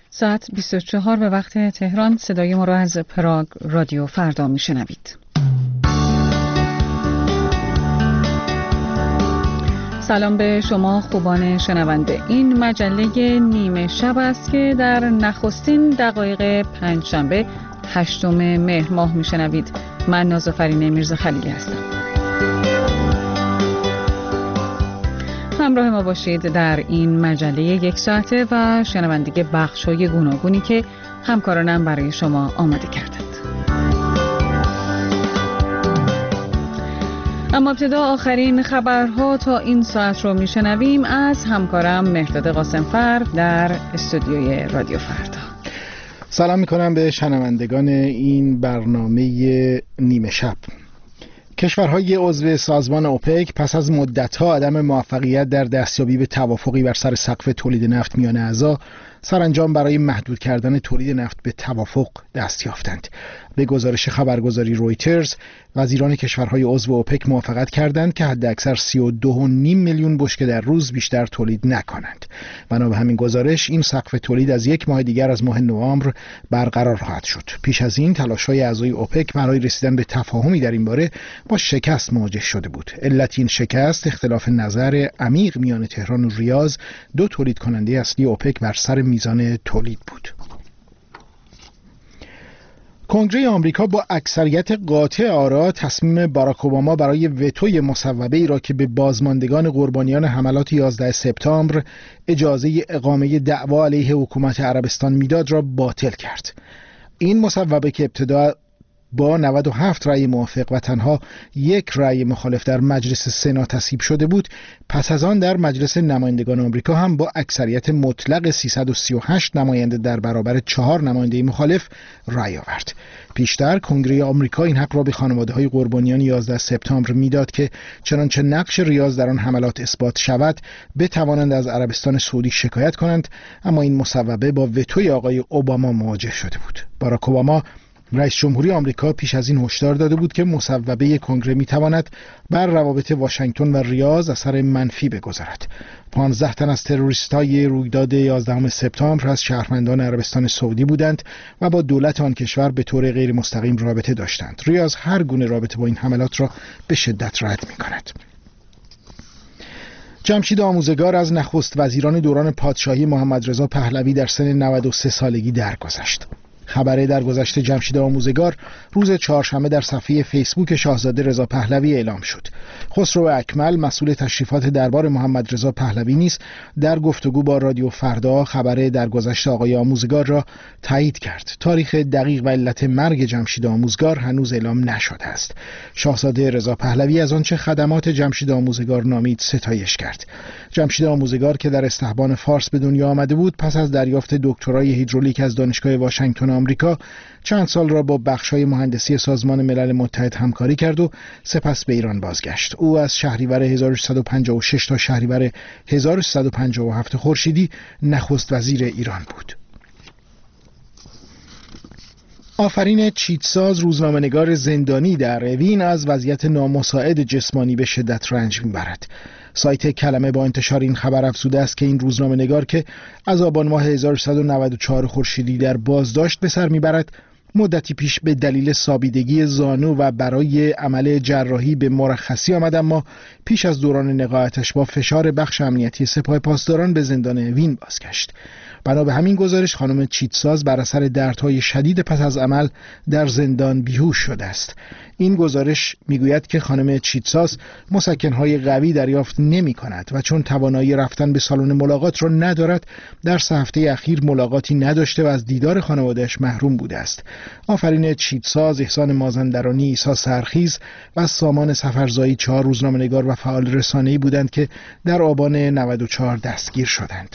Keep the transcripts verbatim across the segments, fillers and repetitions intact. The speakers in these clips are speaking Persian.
ساعت بیست و چهار به وقت تهران. صدای ما را از پراگ رادیو فردا میشنوید. سلام به شما خوبان شنونده. این مجله نیمه شب است که در نخستین دقایق پنجشنبه هشتم مهر ماه میشنوید. من نازافرین میرزا خلیلی هستم. همراه ما باشید در این مجله یک ساعته و شنوندگی بخش‌های گوناگونی که همکارانم برای شما آماده کردند. اما ابتدا آخرین خبرها تا این ساعت رو میشنویم از همکارم مهرداد قاسمفر در استودیوی رادیو فردا. سلام میکنم به شنوندگان این برنامه نیمه شب. کشورهای عضو سازمان اوپک پس از مدت‌ها عدم موفقیت در دستیابی به توافقی بر سر سقف تولید نفت میان اعضا سرانجام برای محدود کردن تولید نفت به توافق دست یافتند. به گزارش خبرگزاری رویترز، وزیران کشورهای عضو اوپک موافقت کردند که حداکثر سی و دو و نیم میلیون بشکه در روز بیشتر تولید نکنند. بنا به همین گزارش این سقف تولید از یک ماه دیگر از ماه نوامبر برقرار خواهد شد. پیش از این تلاش‌های اعضای اوپک برای رسیدن به تفاهمی در این باره با شکست مواجه شده بود. علت این شکست اختلاف نظر عمیق میان تهران و ریاض، دو تولید کننده اصلی اوپک، بر سر میزان تولید بود. کنگره آمریکا با اکثریت قاطع آرا تصمیم باراک اوباما برای وتوی مصوبه ای را که به بازماندگان قربانیان حملات یازده سپتامبر اجازه اقامه دعوا علیه حکومت عربستان میداد را باطل کرد. این مصوبه که ابتدا با نود و هفت رأی موافق و تنها یک رأی مخالف در مجلس سنا تصویب شده بود، پس از آن در مجلس نمایندگان آمریکا هم با اکثریت مطلق سیصد و سی و هشت نماینده در برابر چهار نماینده مخالف رأی آورد. پیشتر کنگره آمریکا این حق را به خانواده‌های قربانیان یازده سپتامبر میداد که چنانچه نقش ریاض در آن حملات اثبات شود بتوانند از عربستان سعودی شکایت کنند، اما این مصوبه با وتوی آقای اوباما مواجه شده بود. باراک اوباما رئیس جمهوری آمریکا پیش از این هشدار داده بود که مصوبه کنگره میتواند بر روابط واشنگتن و ریاض اثر منفی بگذارد. پانزده تن از تروریستای رویداد یازدهم سپتامبر از شهروندان عربستان سعودی بودند و با دولت آن کشور به طور غیر مستقیم رابطه داشتند. ریاض هر گونه رابطه با این حملات را به شدت رد می‌کند. جمشید آموزگار از نخست وزیران دوران پادشاهی محمد رضا پهلوی در سن نود و سه سالگی درگذشت. خبر درگذشت جمشید آموزگار روز چهارشنبه در صفحه فیسبوک شاهزاده رضا پهلوی اعلام شد. خسرو اکمل، مسئول تشریفات دربار محمد رضا پهلوی نیز در گفتگو با رادیو فردا خبر درگذشت آقای آموزگار را تایید کرد. تاریخ دقیق و علت مرگ جمشید آموزگار هنوز اعلام نشده است. شاهزاده رضا پهلوی از آنچه خدمات جمشید آموزگار نامید ستایش کرد. جمشید آموزگار که در استحبان فارس به دنیا آمده بود، پس از دریافت دکترای هیدرولیک از دانشگاه واشنگتن آمریکا چند سال را با بخش‌های مهندسی سازمان ملل متحد همکاری کرد و سپس به ایران بازگشت. او از شهریور هزار و سیصد و پنجاه و شش تا شهریور هزار و سیصد و پنجاه و هفت خورشیدی نخست وزیر ایران بود. آفرین چیتساز، روزنامه‌نگار زندانی در اوین، از وضعیت نامساعد جسمانی به شدت رنج می‌برد. سایت کلمه با انتشار این خبر افزوده است که این روزنامه‌نگار که از آبان ماه هزار و سیصد و نود و چهار خورشیدی در بازداشت به سر می‌برد، مدتی پیش به دلیل سابیدگی زانو و برای عمل جراحی به مرخصی آمد، اما پیش از دوران نقاهتش با فشار بخش امنیتی سپاه پاسداران به زندان اوین بازگشت. بنا به همین گزارش خانم چیتساز بر اثر دردهای شدید پس از عمل در زندان بیهوش شده است. این گزارش میگوید که خانم چیتساز مسکنهای قوی دریافت نمی کند و چون توانایی رفتن به سالن ملاقات را ندارد، در سه هفته اخیر ملاقاتی نداشته و از دیدار خانواده‌اش محروم بوده است. آفرین چیتساز، احسان مازندرانی، عیسی سرخیز و سامان سفرزایی چهار روزنامه‌نگار و فعال رسانه‌ای بودند که در آبان نود و چهار دستگیر شدند.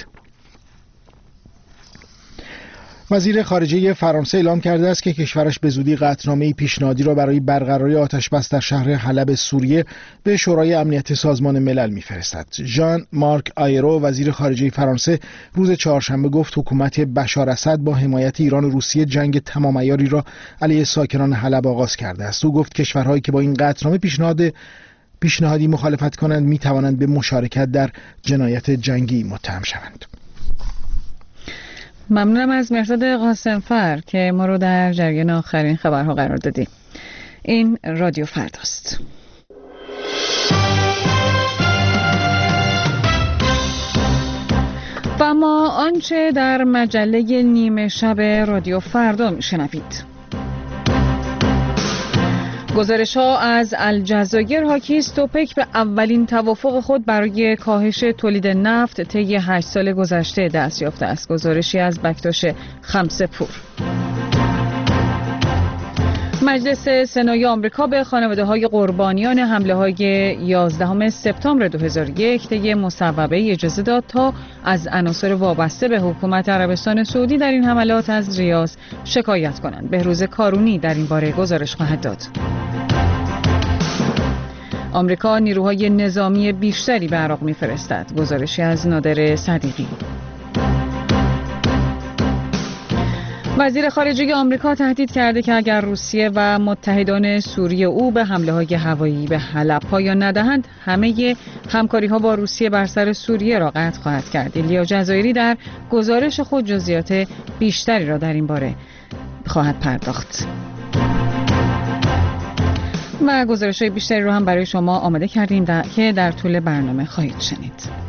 وزیر خارجه فرانسه اعلام کرده است که کشورش به زودی قطعنامه‌ای پیشنهادی را برای برقراری آتش‌بس در شهر حلب سوریه به شورای امنیت سازمان ملل می‌فرستد. ژان مارک آیرو، وزیر خارجه فرانسه، روز چهارشنبه گفت حکومت بشار اسد با حمایت ایران و روسیه جنگ تمام عیاری را علیه ساکنان حلب آغاز کرده است. او گفت کشورهایی که با این قطعنامه پیشنهاد پیشنهادی مخالفت کنند می‌توانند به مشارکت در جنایت جنگی متهم شوند. ممنونم از مهرداد قاسمفر که ما رو در جریان آخرین خبرها قرار دادی. این رادیو فرداست. و اما آنچه در مجله نیمه شب رادیو فردا میشنوید. گزارش ها از الجزایر حاکی است اوپک به اولین توافق خود برای کاهش تولید نفت طی هشت سال گذشته دست یافته است. گزارشی از بکتاش خمسه‌پور. مجلس سنای آمریکا به خانواده‌های قربانیان حمله‌های یازدهم سپتامبر دو هزار و یک طی مصوبه اجازه داد تا از عناصر وابسته به حکومت عربستان سعودی در این حملات از ریاض شکایت کنند. بهروز کارونی در این باره گزارش خواهد داد. آمریکا نیروهای نظامی بیشتری به عراق می‌فرستد. گزارشی از نادر صدیقی. وزیر خارجه آمریکا تهدید کرده که اگر روسیه و متحدان سوری او به حمله‌های هوایی به حلب پایان ندهند، همه همکاری‌ها با روسیه بر سر سوریه را قطع خواهد کرد. ایلیا جزایری در گزارش خود جزئیات بیشتری را در این باره خواهد پرداخت. و گزارش‌های بیشتری رو هم برای شما آماده کردیم در... که در طول برنامه خواهید شنید.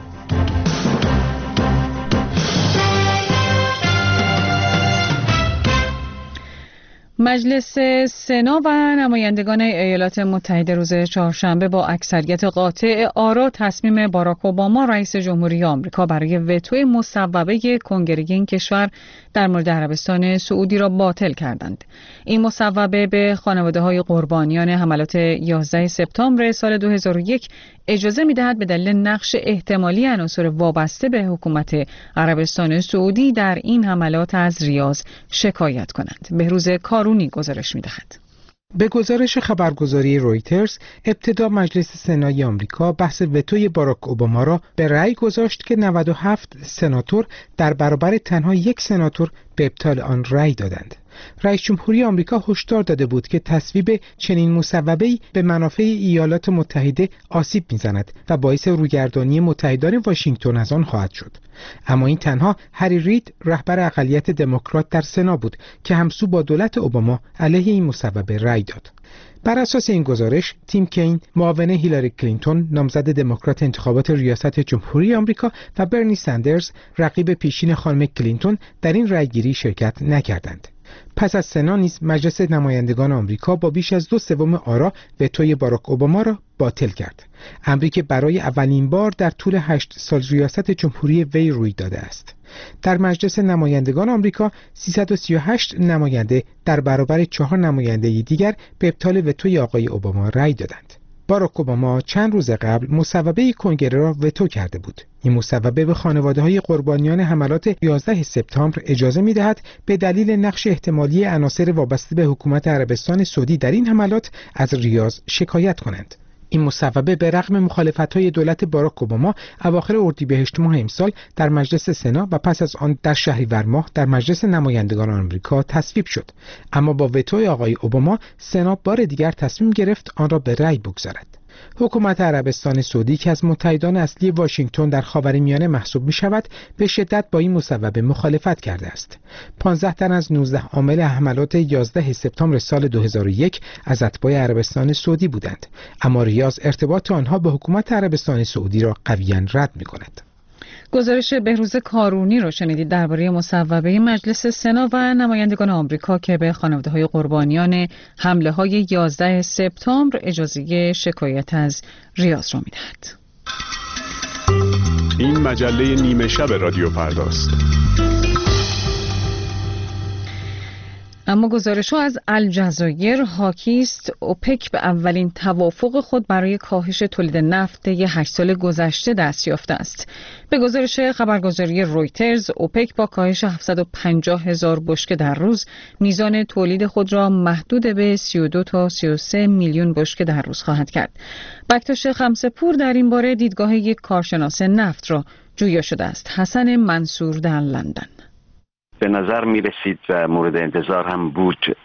مجلس سنا و نمایندگان ایالات متحده روز چهارشنبه با اکثریت قاطع آرا تصمیم باراک اوباما رئیس جمهوری آمریکا برای وتوی مصوبه کنگره این کشور در مورد عربستان سعودی را باطل کردند. این مصوبه به خانواده‌های قربانیان حملات یازده سپتامبر سال دو هزار و یک اجازه می‌دهد به دلیل نقش احتمالی عناصر وابسته به حکومت عربستان سعودی در این حملات از ریاض شکایت کنند. بهروز کارونی گزارش می‌دهد. به گزارش خبرگزاری رویترز، ابتدا مجلس سنای آمریکا بحث وتوی باراک اوباما را به رأی گذاشت که نود و هفت سناتور در برابر تنها یک سناتور به ابطال آن رأی دادند. رئیس جمهوری آمریکا هشدار داده بود که تصویب چنین مصوبه‌ای به منافع ایالات متحده آسیب می‌زند و باعث روگردانی متحدان واشنگتن از آن خواهد شد. اما این تنها هری رید رهبر اقلیت دموکرات در سنا بود که همسو با دولت اوباما علیه این مصوبه رأی داد. بر اساس این گزارش، تیم کین معاون هیلاری کلینتون نامزد دموکرات انتخابات ریاست جمهوری آمریکا و برنی سندرز رقیب پیشین خانم کلینتون در این رأیگیری شرکت نکردند. پس از سنا نیز مجلس نمایندگان آمریکا با بیش از دو سوم آرا وتوی باراک اوباما را باطل کرد. امری که برای اولین بار در طول هشت سال ریاست جمهوری وی روی داده است. در مجلس نمایندگان آمریکا سیصد و سی و هشت نماینده در برابر چهار نماینده دیگر به ابطال وتوی آقای اوباما رأی دادند. باراک اوباما چند روز قبل مصوبه کنگره را وتو کرده بود. این مصوبه به خانواده‌های قربانیان حملات یازده سپتامبر اجازه می‌دهد به دلیل نقش احتمالی عناصر وابسته به حکومت عربستان سعودی در این حملات از ریاض شکایت کنند. این مصوبه به رغم مخالفت‌های دولت باراک اوباما اواخر اردیبهشت ماه امسال در مجلس سنا و پس از آن در شهریور ماه در مجلس نمایندگان آمریکا تصویب شد. اما با وتوی آقای اوباما سنا بار دیگر تصمیم گرفت آن را به رأی بگذارد. حکومت عربستان سعودی که از متحدان اصلی واشنگتن در خاورمیانه محسوب می شود به شدت با این مصوبه مخالفت کرده است. پانزده تن از نوزده عامل حملات یازده سپتامبر سال دو هزار و یک از اتباع عربستان سعودی بودند، اما ریاض ارتباط آنها به حکومت عربستان سعودی را قویاً رد می کند. گزارش بهروز کارونی رو شنیدید درباره مصوبه مجلس سنا و نمایندگان آمریکا که به خانواده‌های قربانیان حمله‌های یازده سپتامبر اجازه شکایت از ریاض را می‌دهد. این مجله نیمه شب رادیو فرداست. اما گزارش‌ها از الجزایر حاکی است اوپک به اولین توافق خود برای کاهش تولید نفت طی هشت سال گذشته دست یافته است. به گزارش خبرگزاری رویترز، اوپک با کاهش هفتصد و پنجاه هزار بشکه در روز میزان تولید خود را محدود به سی و دو تا سی و سه میلیون بشکه در روز خواهد کرد. بکتاش خمسه‌پور در این باره دیدگاه یک کارشناس نفت را جویا شده است. حسن منصور در لندن. به نظر می رسید و مورد انتظار هم بود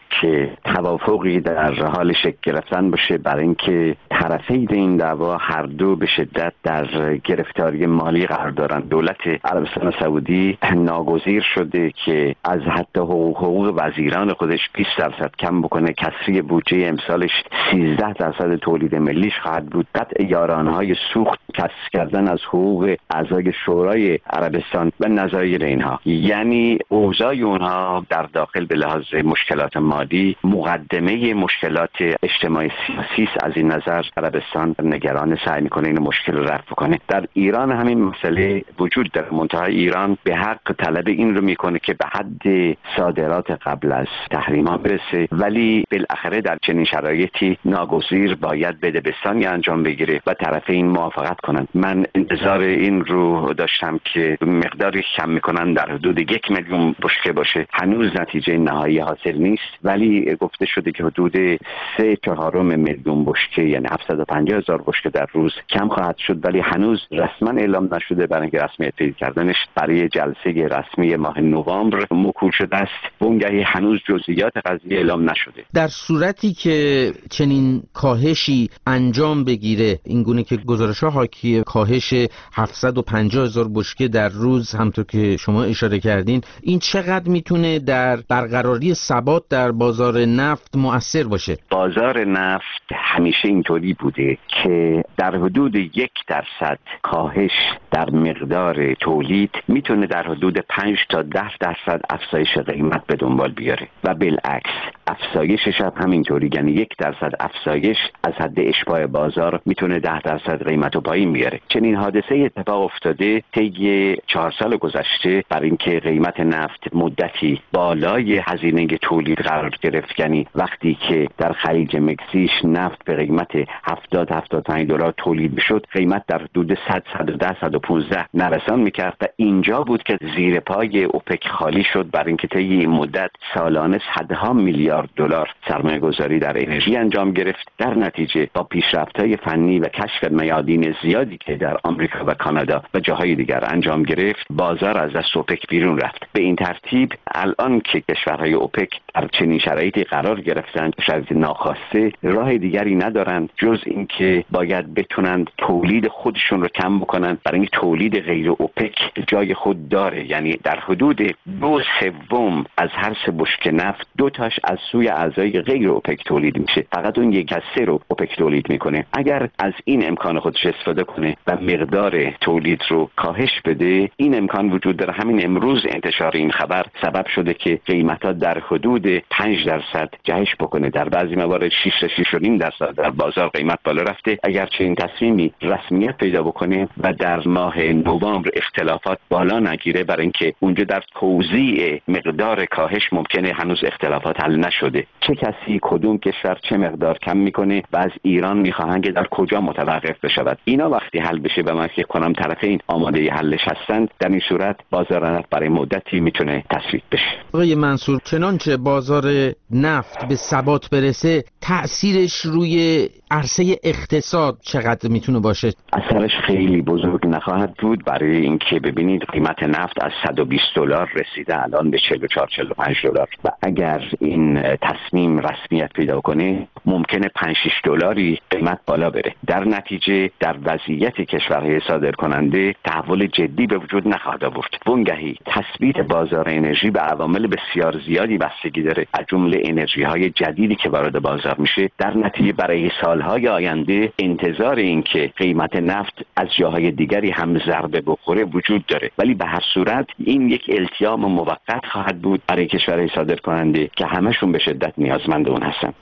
که توافقی در حال شکل گرفتن باشه برای اینکه طرفین این دعوا هر دو به شدت در گرفتاری مالی قرار دارند. دولت عربستان سعودی ناگزیر شده که از حتی حقوق حقوق وزیران خودش بیست درصد کم بکنه، کسری بودجه امسالش سیزده درصد تولید ملیش خواهد بود، قطع یارانهای سوخت، کسر کردن از حقوق اعضای شورای عربستان و نظایر اینها. یعنی اوضاع اونها در داخل به لحاظ مشکلات مالی مقدمه مشکلات اجتماعی سیاسی است. از این نظر عربستان نگران سعی میکنه این مشکل رو رفع کنه. در ایران همین مسئله وجود داره، منتها ایران به حق طلب این رو میکنه که به حد صادرات قبل از تحریم ها برسه، ولی بالاخره در چنین شرایطی ناگزیر باید بدبستانی انجام بگیره و طرفین موافقت کنند. من انتظار این رو داشتم که مقداری کم میکنن در حدود یک میلیون بشکه باشه. هنوز نتیجه نهایی حاصل نیست، ولی گفته شده که حدود سه چهارم میلیون بشکه یعنی هفتصد و پنجاه هزار بشکه در روز کم خواهد شد، ولی هنوز رسما اعلام نشده برای اینکه رسمیت پیدا کردنش برای جلسه رسمی ماه نوامبر موکول شده است. وانگهی هنوز جزئیات قضیه اعلام نشده. در صورتی که چنین کاهشی انجام بگیره، این گونه که گزارش‌ها حاکی کاهش هفتصد و پنجاه هزار بشکه در روز همونطور که شما اشاره کردین، این چقدر میتونه در برقراری ثبات در بازار نفت مؤثر باشه؟ بازار نفت همیشه اینطوری بوده که در حدود یک درصد کاهش در مقدار تولید میتونه در حدود پنج تا ده درصد افزایش قیمت به دنبال بیاره و بالعکس افزایشش هم همینطوری، یعنی یک درصد افزایش از حد اشباع بازار میتونه ده درصد قیمت رو پایین بیاره. چنین حادثه اتفاق افتاده طی چهار سال گذشته برای اینکه قیمت نفت مدتی بالای هزینه تولید قرار گرفت. یعنی وقتی که در خلیج مکزیک نفت به قیمت هفتاد هفتاد و پنج دلار تولید میشد، قیمت در حدود صد صد و ده صد و پانزده نرسان میکرد و اینجا بود که زیر پای اوپک خالی شد برای اینکه طی این مدت سالانه صدها میلیارد دلار سرمایه گذاری در انرژی انجام گرفت. در نتیجه با پیشرفت‌های فنی و کشف میادین زیادی که در آمریکا و کانادا و جاهای دیگر انجام گرفت، بازار از دست اوپک بیرون رفت. به این ترتیب الان که کشورهای اوپک در چنین شرایطی قرار گرفتند، شرایط ناخواسته، راه دیگری ندارند جز اینکه باید بتونند تولید خودشون رو کم بکنند، برای اینکه تولید غیر اوپک جای خود داره. یعنی در حدود دو سوم از هر سه بشکه نفت دو تاش از سوی اعضای غیر اوپک تولید میشه، فقط اون یک از سه رو اوپک تولید میکنه. اگر از این امکان خودش استفاده کنه و مقدار تولید رو کاهش بده، این امکان وجود داره. همین امروز انتشار این خبر سبب شده که قیمت‌ها در حدود پنج درصد جهش بکنه، در بعضی موارد شش تا شش و نیم درصد در بازار قیمت بالا رفته. اگر چنین تصمیمی رسمیت پیدا بکنه و در ماه نوامبر اختلافات بالا نگیره، برای اینکه اونجا در توزیع مقدار کاهش ممکنه هنوز اختلافات حل نشده، چه کسی کدوم کشور چه مقدار کم میکنه و از ایران میخواهند که در کجا متوقف بشود. اینا وقتی حل بشه و من فکر کنم طرفین آماده حلش هستند، در این صورت بازار نفت برای مدتی میتونه تثبیت بشه. آقای منصور، چنانچه بازار نفت به ثبات برسه، تأثیرش روی عرصه اقتصاد چقدر میتونه باشه؟ اثرش خیلی بزرگ نخواهد بود، برای اینکه ببینید قیمت نفت از صد و بیست دلار رسیده الان به چهل و چهار چهل و پنج دلار و اگر این تصمیم رسمیت پیدا کنه ممکنه پنج شش دلاری قیمت بالا بره. در نتیجه در وضعیت کشورهای صادر کننده تحول جدی به وجود نخواهد آورد. وانگهی تثبیت بازار انرژی به عوامل بسیار زیادی بستگی داره، از جمله انرژی های جدیدی که وارد بازار میشه. در نتیجه برای سالهای آینده انتظار این که قیمت نفت از جاهای دیگری هم ضربه بخوره وجود داره، ولی به هر صورت این یک التیام موقت خواهد بود برای کشورهای صادر کننده که همشون به شدت نیازمند اون هستن.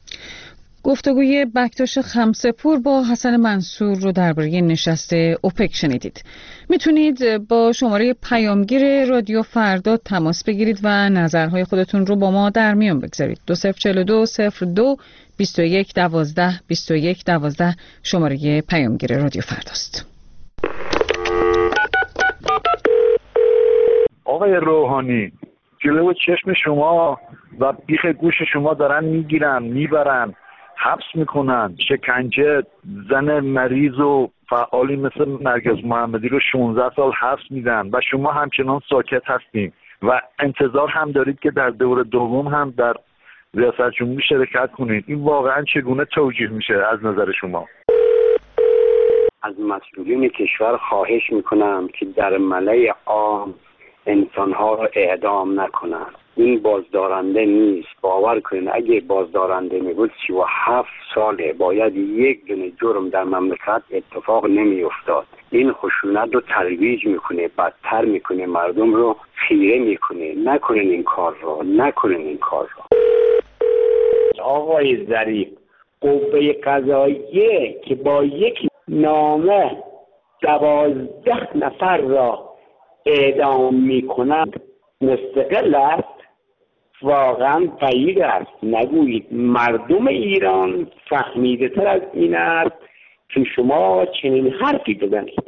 گفتگوی بکتاش خمسه‌پور با حسن منصور رو درباره نشست اوپک شنیدید. میتونید با شماره پیامگیر رادیو فردا تماس بگیرید و نظرهای خودتون رو با ما در میان بگذارید. دو صفر چهل و دو صفر دو بیست و یک دوازده بیست و یک دوازده شماره پیامگیر رادیو فرداست. آقای روحانی، جلو چشم شما و بیخ گوش شما دارن میگیرن میبرن حبس میکنن، شکنجه زن مریض و فعالی مثل نرگس محمدی رو شانزده سال حبس میدن و شما همچنان ساکت هستیم و انتظار هم دارید که در دور دوم هم در ریاست جمهوری شرکت کنید. این واقعا چگونه توجیه میشه از نظر شما؟ از مسئولین کشور خواهش میکنم که در ملأ عام انسانها را اعدام نکنند. این بازدارنده نیست. باور کنید اگه بازدارنده میبود سی و هفت ساله باید یک دونه جرم در مملکت اتفاق نمیافتاد. این خشونت رو ترویج میکنه، بدتر میکنه، مردم رو خیره میکنه. نکنین این کار رو، نکنین این کار رو. آقای ظریف، قوه قضاییه که با یک نامه دوازده نفر را اعدام میکنند مستقل است؟ واقعا غیر است. نگویید مردم ایران فهمیده تر از این است که شما چنین حرفی بزنید.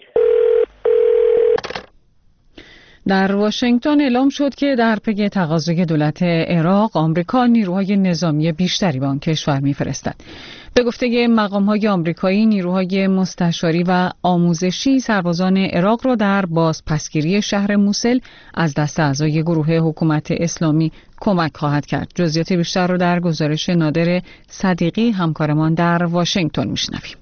در واشنگتن اعلام شد که در پی تقاضای دولت عراق آمریکا نیروهای نظامی بیشتری به آن کشور می‌فرستد. به گفته مقام‌های آمریکایی، نیروهای مستشاری و آموزشی سربازان عراق را در بازپسگیری شهر موسل از دست اعضای گروه حکومت اسلامی کمک خواهد کرد. جزئیات بیشتر را در گزارش نادر صدیقی همکارمان در واشنگتن می‌شنویم.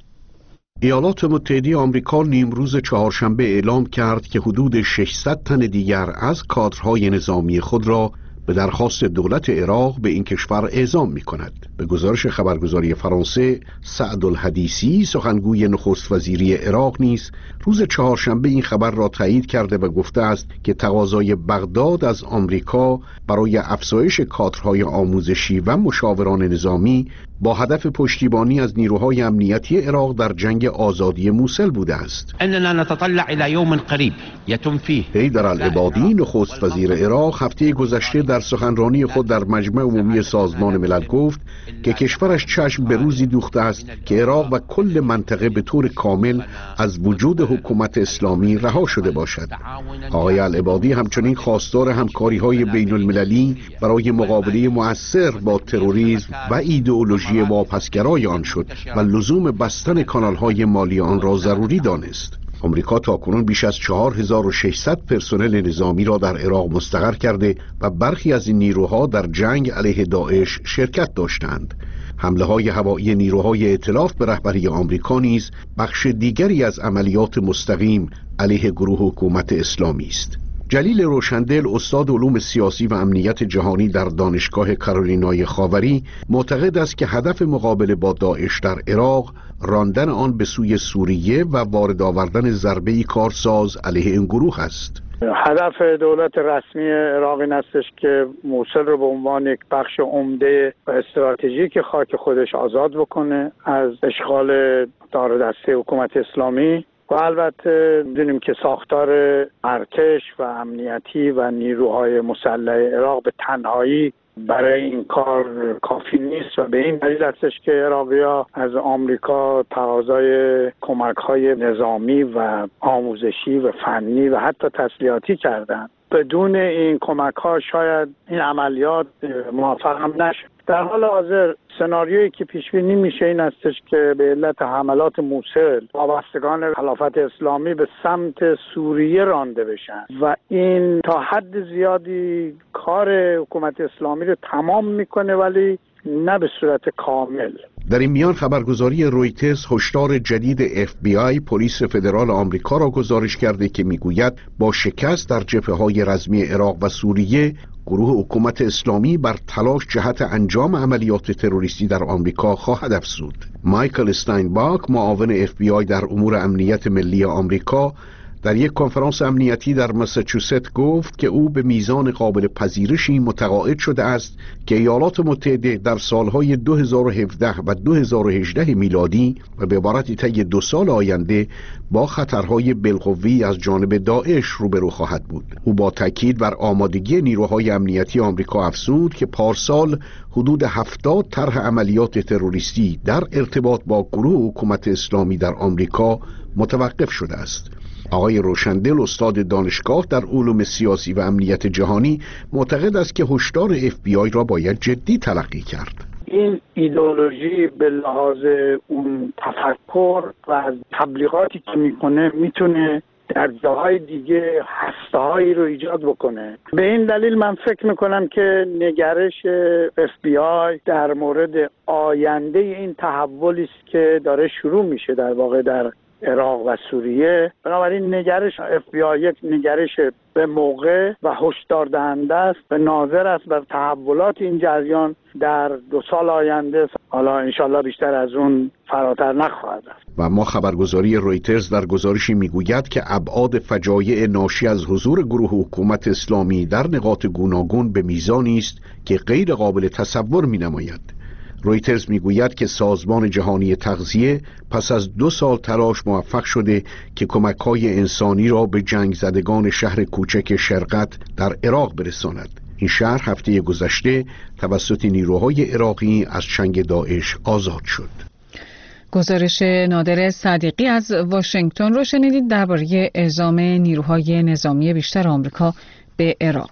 ایالات متحده آمریکا نیمروز چهارشنبه اعلام کرد که حدود ششصد تن دیگر از کادرهای نظامی خود را به درخواست دولت عراق به این کشور اعزام می کند. به گزارش خبرگزاری فرانسه، سعد الحدیثی سخنگوی نخست وزیری عراق نیز روز چهارشنبه این خبر را تایید کرده و گفته است که تقاضای بغداد از آمریکا برای افزایش کادرهای آموزشی و مشاوران نظامی با هدف پشتیبانی از نیروهای امنیتی عراق در جنگ آزادی موسل بوده است. اننا نتطلع الى یوم قریب یتم فیه. حیدر العبادی نخست وزیر عراق هفته گذشته در سخنرانی خود در مجمع عمومی سازمان ملل گفت که کشورش چشم به روزی دوخته است که عراق و کل منطقه به طور کامل از وجود حکومت اسلامی رها شده باشد. آقای العبادی همچنین خواستار همکاری‌های بین المللی برای مقابله مؤثر با تروریسم و ایدئولوژی واپسگرای آن شد و لزوم بستن کانال‌های مالی آن را ضروری دانست. آمریکا تاکنون بیش از چهار هزار و ششصد پرسنل نظامی را در عراق مستقر کرده و برخی از این نیروها در جنگ علیه داعش شرکت داشتند. حمله های هوایی نیروهای ائتلاف به رهبری آمریکا نیز بخش دیگری از عملیات مستقیم علیه گروه حکومت اسلامی است. جلیل روشندل، استاد علوم سیاسی و امنیت جهانی در دانشگاه کارولینای خاوری، معتقد است که هدف مقابله با داعش در عراق راندن آن به سوی سوریه و وارد آوردن ضربه‌ای کارساز علیه این گروه است. هدف دولت رسمی عراق این استش که موصل رو به عنوان یک بخش عمده و استراتژیک خاک خودش آزاد بکنه از اشغال دار و دسته حکومت اسلامی و البته می‌دونیم که ساختار ارتش و امنیتی و نیروهای مسلح عراق به تنهایی برای این کار کافی نیست و به این دلیل هستش که عراقی‌ها از آمریکا تقاضای کمک‌های نظامی و آموزشی و فنی و حتی تسلیحاتی کردند. بدون این کمک‌ها شاید این عملیات موفق هم نشه. در حال حاضر سناریویی که پیش بینی میشه این استش که به علت حملات موصل وابستگان خلافت اسلامی به سمت سوریه رانده بشن و این تا حد زیادی کار حکومت اسلامی رو تمام میکنه ولی نه به صورت کامل. در این میان خبرگزاری رویترز هشدار جدید اف بی آی پلیس فدرال آمریکا را گزارش کرده که میگوید با شکست در جبهه‌های رزمی عراق و سوریه گروه حکومت اسلامی بر تلاش جهت انجام عملیات تروریستی در آمریکا خواهد افزود. مایکل استاینباک، معاون اف بی آی در امور امنیت ملی آمریکا، در یک کنفرانس امنیتی در ماساچوست گفت که او به میزان قابل پذیرشی متقاعد شده است که ایالات متحده در سالهای دو هزار و هفده و دو هزار و هجده میلادی و به عبارتی طی دو سال آینده با خطرهای بالقوه‌ای از جانب داعش روبرو خواهد بود. او با تاکید بر آمادگی نیروهای امنیتی آمریکا افزود که پارسال حدود هفتاد طرح عملیات تروریستی در ارتباط با گروه حکومت اسلامی در آمریکا متوقف شده است. آقای روشندل، استاد دانشگاه در علوم سیاسی و امنیت جهانی، معتقد است که هشدار اف بی آی را باید جدی تلقی کرد. این ایدئولوژی به لحاظ اون تفکر و از تبلیغاتی که میکنه میتونه در جاهای دیگه هسته‌هایی رو ایجاد بکنه. به این دلیل من فکر میکنم که نگرش اف بی آی در مورد آینده این تحولی است که داره شروع میشه در واقع در عراق و سوریه، بنابراین نگرش اف بی آی یک نگرش به موقع و هشدار دهنده است و ناظر است بر تحولات این جریان در دو سال آینده. حالا انشالله بیشتر از اون فراتر نخواهد است. و ما خبرگزاری رویترز در گزارشی میگوید که ابعاد فجایع ناشی از حضور گروه حکومت اسلامی در نقاط گوناگون به میزانی است که غیر قابل تصور مینماید. رویترز میگوید که سازمان جهانی تغذیه پس از دو سال تلاش موفق شده که کمک‌های انسانی را به جنگ زدگان شهر کوچک شرقت در عراق برساند. این شهر هفته گذشته توسط نیروهای عراقی از چنگ داعش آزاد شد. گزارش نادر صدیقی از واشنگتن رو شنیدید درباره اعزام نیروهای نظامی بیشتر آمریکا به عراق.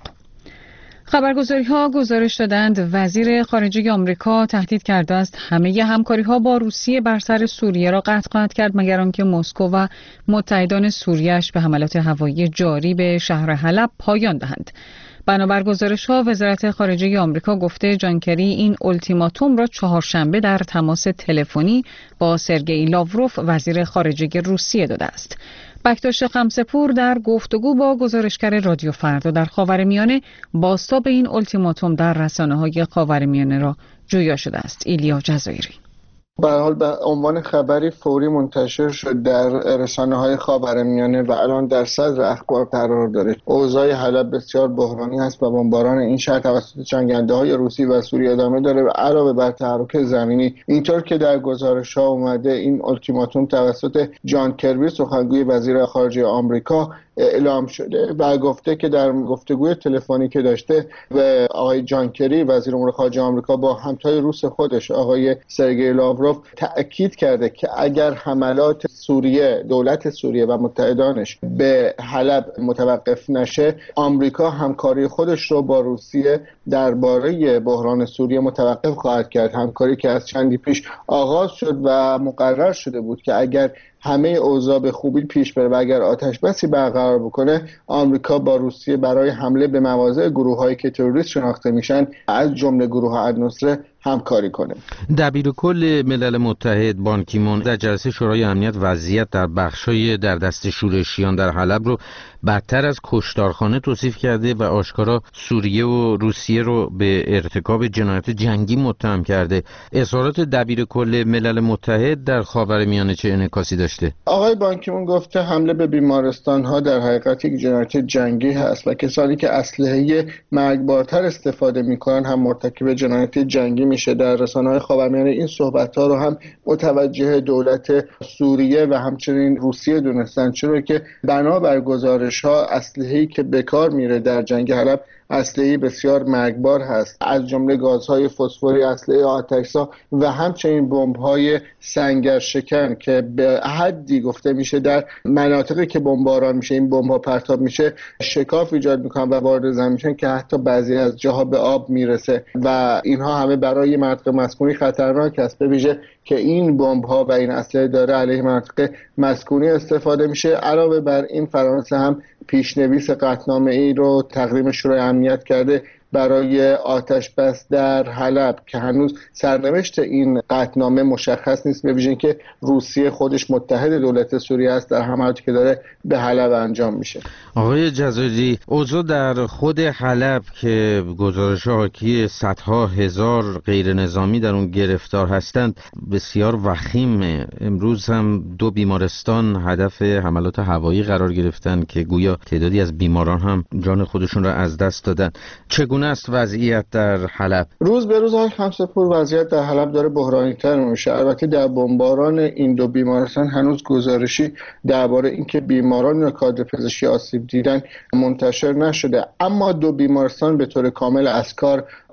خبرگزاری‌ها گزارش دادند وزیر خارجه آمریکا تهدید کرده است همه همکاری‌ها با روسیه بر سر سوریه را قطع خواهد کرد مگر آنکه مسکو و متحدان سوریه‌اش به حملات هوایی جاری به شهر حلب پایان دهند. بنابر گزارش‌ها وزارت خارجه آمریکا گفته جان کری این التیماتوم را چهارشنبه در تماس تلفنی با سرگئی لاوروف وزیر خارجه روسیه داده است. بکتاش خمسه‌پور در گفتگو با گزارشگر رادیو فردا در خاورمیانه بازتاب این التیماتوم در رسانه‌های خاورمیانه را جویا شده است. ایلیا جزایری به هر حال به عنوان خبری فوری منتشر شد در رسانه‌های خاورمیانه و الان در صدر اخبار قرار داره. اوضاع حلب بسیار بحرانی است و بمباران این شهر توسط جنگنده‌های روسی و سوریه ادامه داره و علاوه بر تحرک زمینی اینطور که در گزارش‌ها اومده این التیماتوم توسط جان کربی سخنگوی وزیر خارجه آمریکا اعلام شده و گفته که در گفتگوی تلفنی که داشته و آقای جان کری وزیر امور خارجه آمریکا با همتای روس خودش آقای سرگئی لاوروف تأکید کرده که اگر حملات سوریه دولت سوریه و متحدانش به حلب متوقف نشه آمریکا همکاری خودش رو با روسیه درباره بحران سوریه متوقف خواهد کرد. همکاری که از چندی پیش آغاز شد و مقرر شده بود که اگر همه اوضاع به خوبی پیش بره و اگر آتش بسی برقرار بکنه آمریکا با روسیه برای حمله به مواضع گروه‌هایی که تروریست شناخته میشن از جمله گروه النصره همکاری کنه. دبیر کل ملل متحد بان کی مون در جلسه شورای امنیت وضعیت در بخشای در دست شورشیان در حلب رو بدتر از کشتارخانه توصیف کرده و آشکارا سوریه و روسیه رو به ارتکاب جنایت جنگی متهم کرده. اظهارات دبیر کل ملل متحد در خاورمیانه چه انعکاسی داشته؟ آقای بان کی مون گفته حمله به بیمارستان ها در حقیقت یک جنایت جنگی هست و کسانی که اسلحه مرگبارتر استفاده میکنن هم مرتکب جنایت جنگی میشه. در رسانه‌های خاورمیانه این صحبت‌ها رو هم متوجه دولت سوریه و همچنین روسیه دونستن، چرا که بنابر گزارش‌ها اسلحه‌ای که به کار میره در جنگ حلب اسلحه بسیار مرگبار هست، از جمله گازهای فسفوری، اسلحه آتش‌زا و همچنین بمب‌های سنگر شکن که به حدی گفته میشه در مناطقی که بمباران میشه این بمب‌ها پرتاب میشه شکاف ایجاد میکنن و وارد زمین میشن که حتی بعضی از جاها به آب میرسه و اینها همه برای مناطق مسکونی خطرناک است، به ویژه که این بمب‌ها و این اسلحه داره علیه مناطق مسکونی استفاده میشه. علاوه بر این فرانسه هم پیشنویس قطعنامه‌ای رو تقدیم شورای امنیت کرده برای آتش بس در حلب که هنوز سرنوشت این قطعنامه مشخص نیست، به ویژه که روسیه خودش متحد دولت سوریه است در حملاتی که داره به حلب انجام میشه. آقای جزایری، اوضاع در خود حلب که گزارش حاکی صدها هزار غیر نظامی در اون گرفتار هستند بسیار وخیمه. امروز هم دو بیمارستان هدف حملات هوایی قرار گرفتن که گویا تعدادی از بیماران هم جان خودشون را از دست دادن. چگونه است وضعیت در حلب؟ روز به روز آقای خمسه‌پور وضعیت در حلب داره بحرانی‌تر میشه. البته در بمباران این دو بیمارستان هنوز گزارشی درباره اینکه بیماران یا کادر پزشکی آسیب دیدن منتشر نشده، اما دو بیمارستان به طور کامل از کار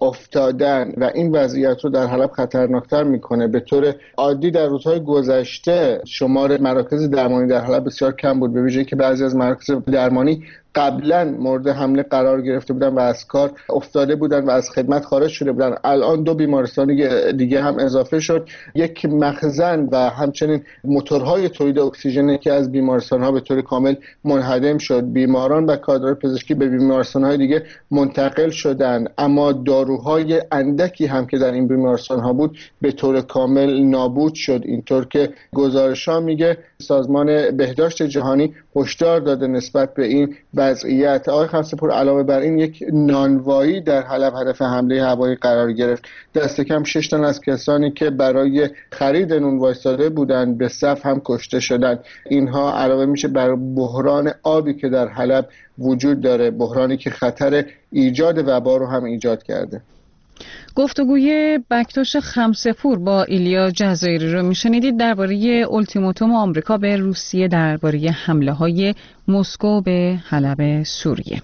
افتادن و این وضعیت رو در حلب خطرناکتر میکنه. به طور عادی در روزهای گذشته شمار مراکز درمانی در حلب بسیار کم بود، به ویژه که بعضی از مراکز درمانی قبلا مورد حمله قرار گرفته بودن و از کار افتاده بودن و از خدمت خارج شده بودن. الان دو بیمارستان دیگه هم اضافه شد، یک مخزن و همچنین موتورهای تولید اکسیژن که از بیمارستان‌ها به طور کامل منهدم شد. بیماران و کادر پزشکی به بیمارستان‌های دیگه منتقل شدن، اما داروهای اندکی هم که در این بیمارستان‌ها بود به طور کامل نابود شد. اینطور که گزارش‌ها میگه سازمان بهداشت جهانی هشدار داده نسبت به این وضعیت. آقای خمسه‌پور علاوه بر این یک نانوایی در حلب هدف حمله هوایی قرار گرفت. دست کم شش تن از کسانی که برای خرید نون وایساده بودند به صف هم کشته شدند. اینها علاوه میشه بر بحران آبی که در حلب وجود داره، بحرانی که خطر ایجاد وبا رو هم ایجاد کرده. گفتگوی بکتاش خمسه‌پور با ایلیا جزایری رو میشنیدید درباره التیماتوم آمریکا به روسیه درباره حمله های مسکو به حلب سوریه.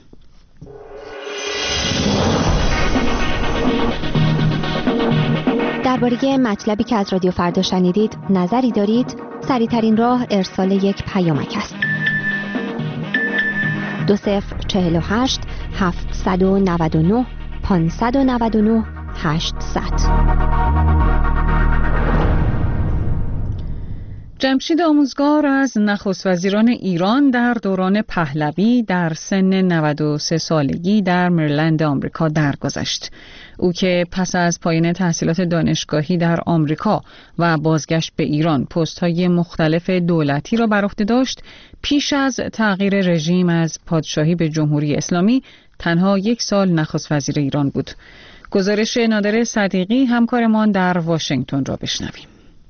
درباره مطلبی که از رادیو فردا شنیدید نظری دارید؟ سریع‌ترین راه ارسال یک پیامک است. دو صفر چهل و هشت هفتصد و نود و نه پانصد و نود و نه هشتصد. جمشید آموزگار از نخست وزیران ایران در دوران پهلوی در سن نود و سه سالگی در مریلند آمریکا درگذشت. او که پس از پایان تحصیلات دانشگاهی در آمریکا و بازگشت به ایران پست‌های مختلف دولتی را بر عهده داشت، پیش از تغییر رژیم از پادشاهی به جمهوری اسلامی تنها یک سال نخست وزیر ایران بود. گزارش نادر صدیقی همکارمان در واشنگتن را بشنویم.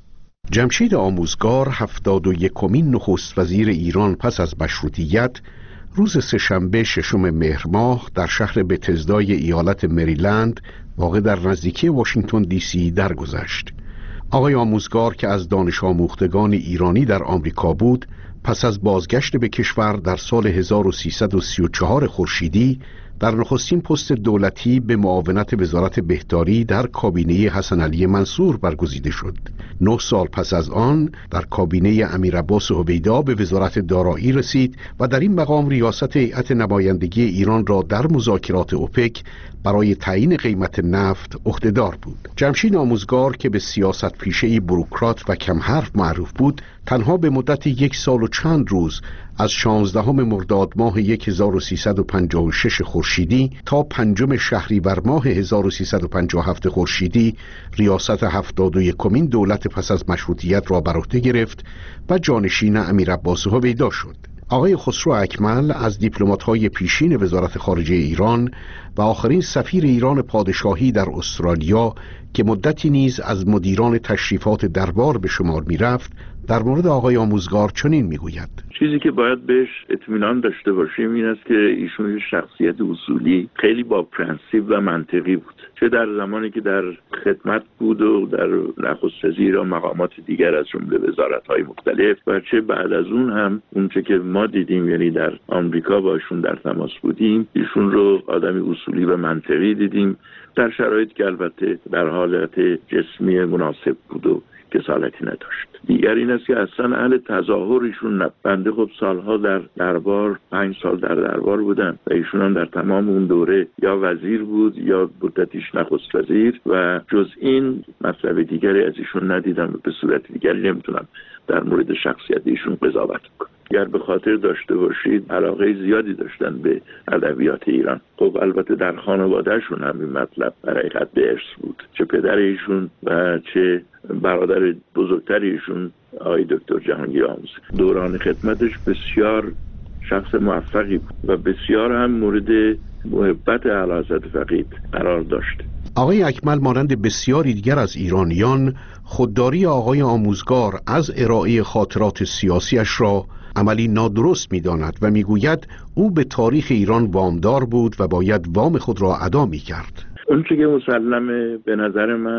جمشید آموزگار هفتاد و یکمین نخست وزیر ایران پس از مشروطیت روز سه‌شنبه ششم مهر ماه در شهر بتزدای ایالت مریلند واقع در نزدیکی واشنگتن دی سی درگذشت. آقای آموزگار که از دانش آموختگان ایرانی در آمریکا بود، پس از بازگشت به کشور در سال هزار و سیصد و سی و چهار خورشیدی در نخستین پست دولتی به معاونت وزارت بهداری در کابینه حسن علی منصور برگزیده شد. نه سال پس از آن در کابینه امیر عباس هویدا به وزارت دارایی رسید و در این مقام ریاست هیئت نمایندگی ایران را در مذاکرات اوپک برای تعیین قیمت نفت عهدهدار بود. جمشید آموزگار که به سیاست پیشه‌ای بروکرات و کم حرف معروف بود، تنها به مدت یک سال و چند روز از شانزدهم مرداد ماه هزار و سیصد و پنجاه و شش خورشیدی تا پنجم شهریور ماه هزار و سیصد و پنجاه و هفت خورشیدی ریاست هفتاد و یکمین دولت پس از مشروطیت را بر عهده گرفت و جانشین امیر عباس هویدا شد. آقای خسرو اکمل از دیپلمات‌های پیشین وزارت خارجه ایران و آخرین سفیر ایران پادشاهی در استرالیا که مدتی نیز از مدیران تشریفات دربار به شمار می‌رفت، در مورد آقای آموزگار چنین میگوید: چیزی که باید بهش اطمینان داشته باشیم این است که ایشون شخصیت اصولی خیلی با پرنسیپ و منطقی بود، چه در زمانی که در خدمت بود و در نخست وزیر و مقامات دیگر از جمله وزارت‌های مختلف و چه بعد از اون هم اونچه که ما دیدیم، یعنی در آمریکا با ایشون در تماس بودیم، ایشون رو آدمی اصولی و منطقی دیدیم در شرایطی که البته در حالت جسمی مناسب بود و کسالتی نداشت. دیگر این است که اصلا اهل تظاهر ایشون نه. بنده خب سالها در دربار، پنج سال در دربار بودم و ایشون هم در تمام اون دوره یا وزیر بود یا مدتیش نخست وزیر و جز این مطلب دیگری از ایشون ندیدم و به صورت دیگری نمیتونم در مورد شخصیت ایشون قضاوت کنم. اگر به خاطر داشته باشید علاقه زیادی داشتن به ادبیات ایران. خب البته در خانوادهشون هم این مطلب در حقیقت به ارث بود، چه پدر ایشون و چه برادر بزرگتر ایشون آقای دکتر جهانگیر آموزی. دوران خدمتش بسیار شخص موفقی بود و بسیار هم مورد محبت اعلیحضرت فقید قرار داشت. آقای اکمل مانند بسیاری دیگر از ایرانیان خودداری آقای آموزگار از ارائه خاطرات سیاسیش را عملی نادرست می‌داند و می‌گوید او به تاریخ ایران وامدار بود و باید وام خود را ادا می‌کرد. اون چه که مسلمه به نظر من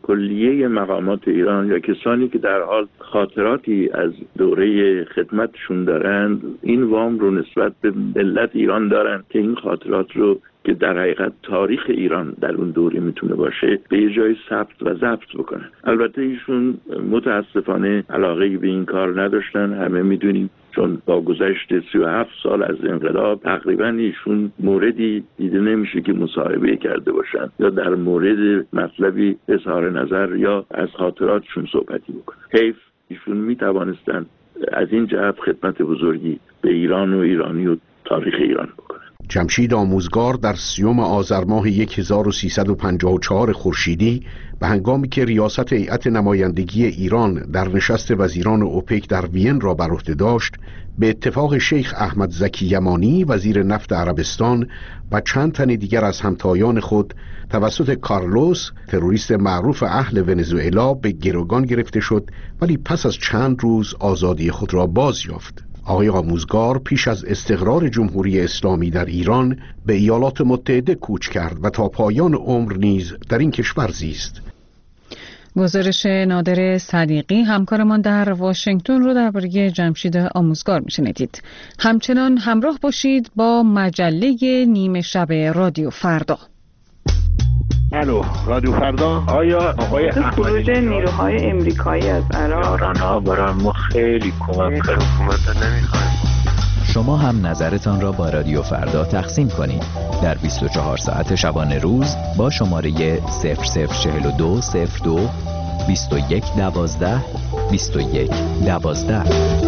کلیه مقامات ایران یا کسانی که در حال خاطراتی از دوره خدمتشون دارند این وام رو نسبت به ملت ایران دارند که این خاطرات رو که در حقیقت تاریخ ایران در اون دوره میتونه باشه به یه جای ثبت و ضبط بکنن. البته ایشون متاسفانه علاقه‌ای به این کار نداشتن، همه میدونیم، چون با گذشت سی و هفت سال از انقلاب تقریبا ایشون موردی دیده نمیشه که مصاحبه کرده باشن یا در مورد مطلبی اظهار نظر یا از خاطراتشون صحبتی بکنن. حیف، ایشون میتوانستن از این جهت خدمت بزرگی به ایران و ایرانی و تاریخ ایران بکنن. جمشید آموزگار در سیوم آذر ماه هزار و سیصد و پنجاه و چهار خورشیدی به هنگامی که ریاست هیئت نمایندگی ایران در نشست وزیران اوپک در وین را بر عهده داشت، به اتفاق شیخ احمد زکی یمانی وزیر نفت عربستان و چند تن دیگر از همتایان خود توسط کارلوس تروریست معروف اهل ونزوئلا به گروگان گرفته شد، ولی پس از چند روز آزادی خود را باز یافت. آقای آموزگار پیش از استقرار جمهوری اسلامی در ایران به ایالات متحده کوچ کرد و تا پایان عمر نیز در این کشور زیست. گزارش نادر صدیقی همکارمان در واشنگتن رو درباره جمشید آموزگار میشنیدید. همچنان همراه باشید با مجله نیمه شب رادیو فردا. الو، رادیو فردا. آیا آقای خروج نیروهای امریکایی از عراق ایران‌ها برای ما خیلی کمک کرد. حکومت نمیخوایم. شما هم نظرتان را با رادیو فردا تقسیم کنید در بیست و چهار ساعت شبانه روز با شماره صفر صفر چهل و دو صفر دو بیست و یک دوازده بیست و یک دوازده.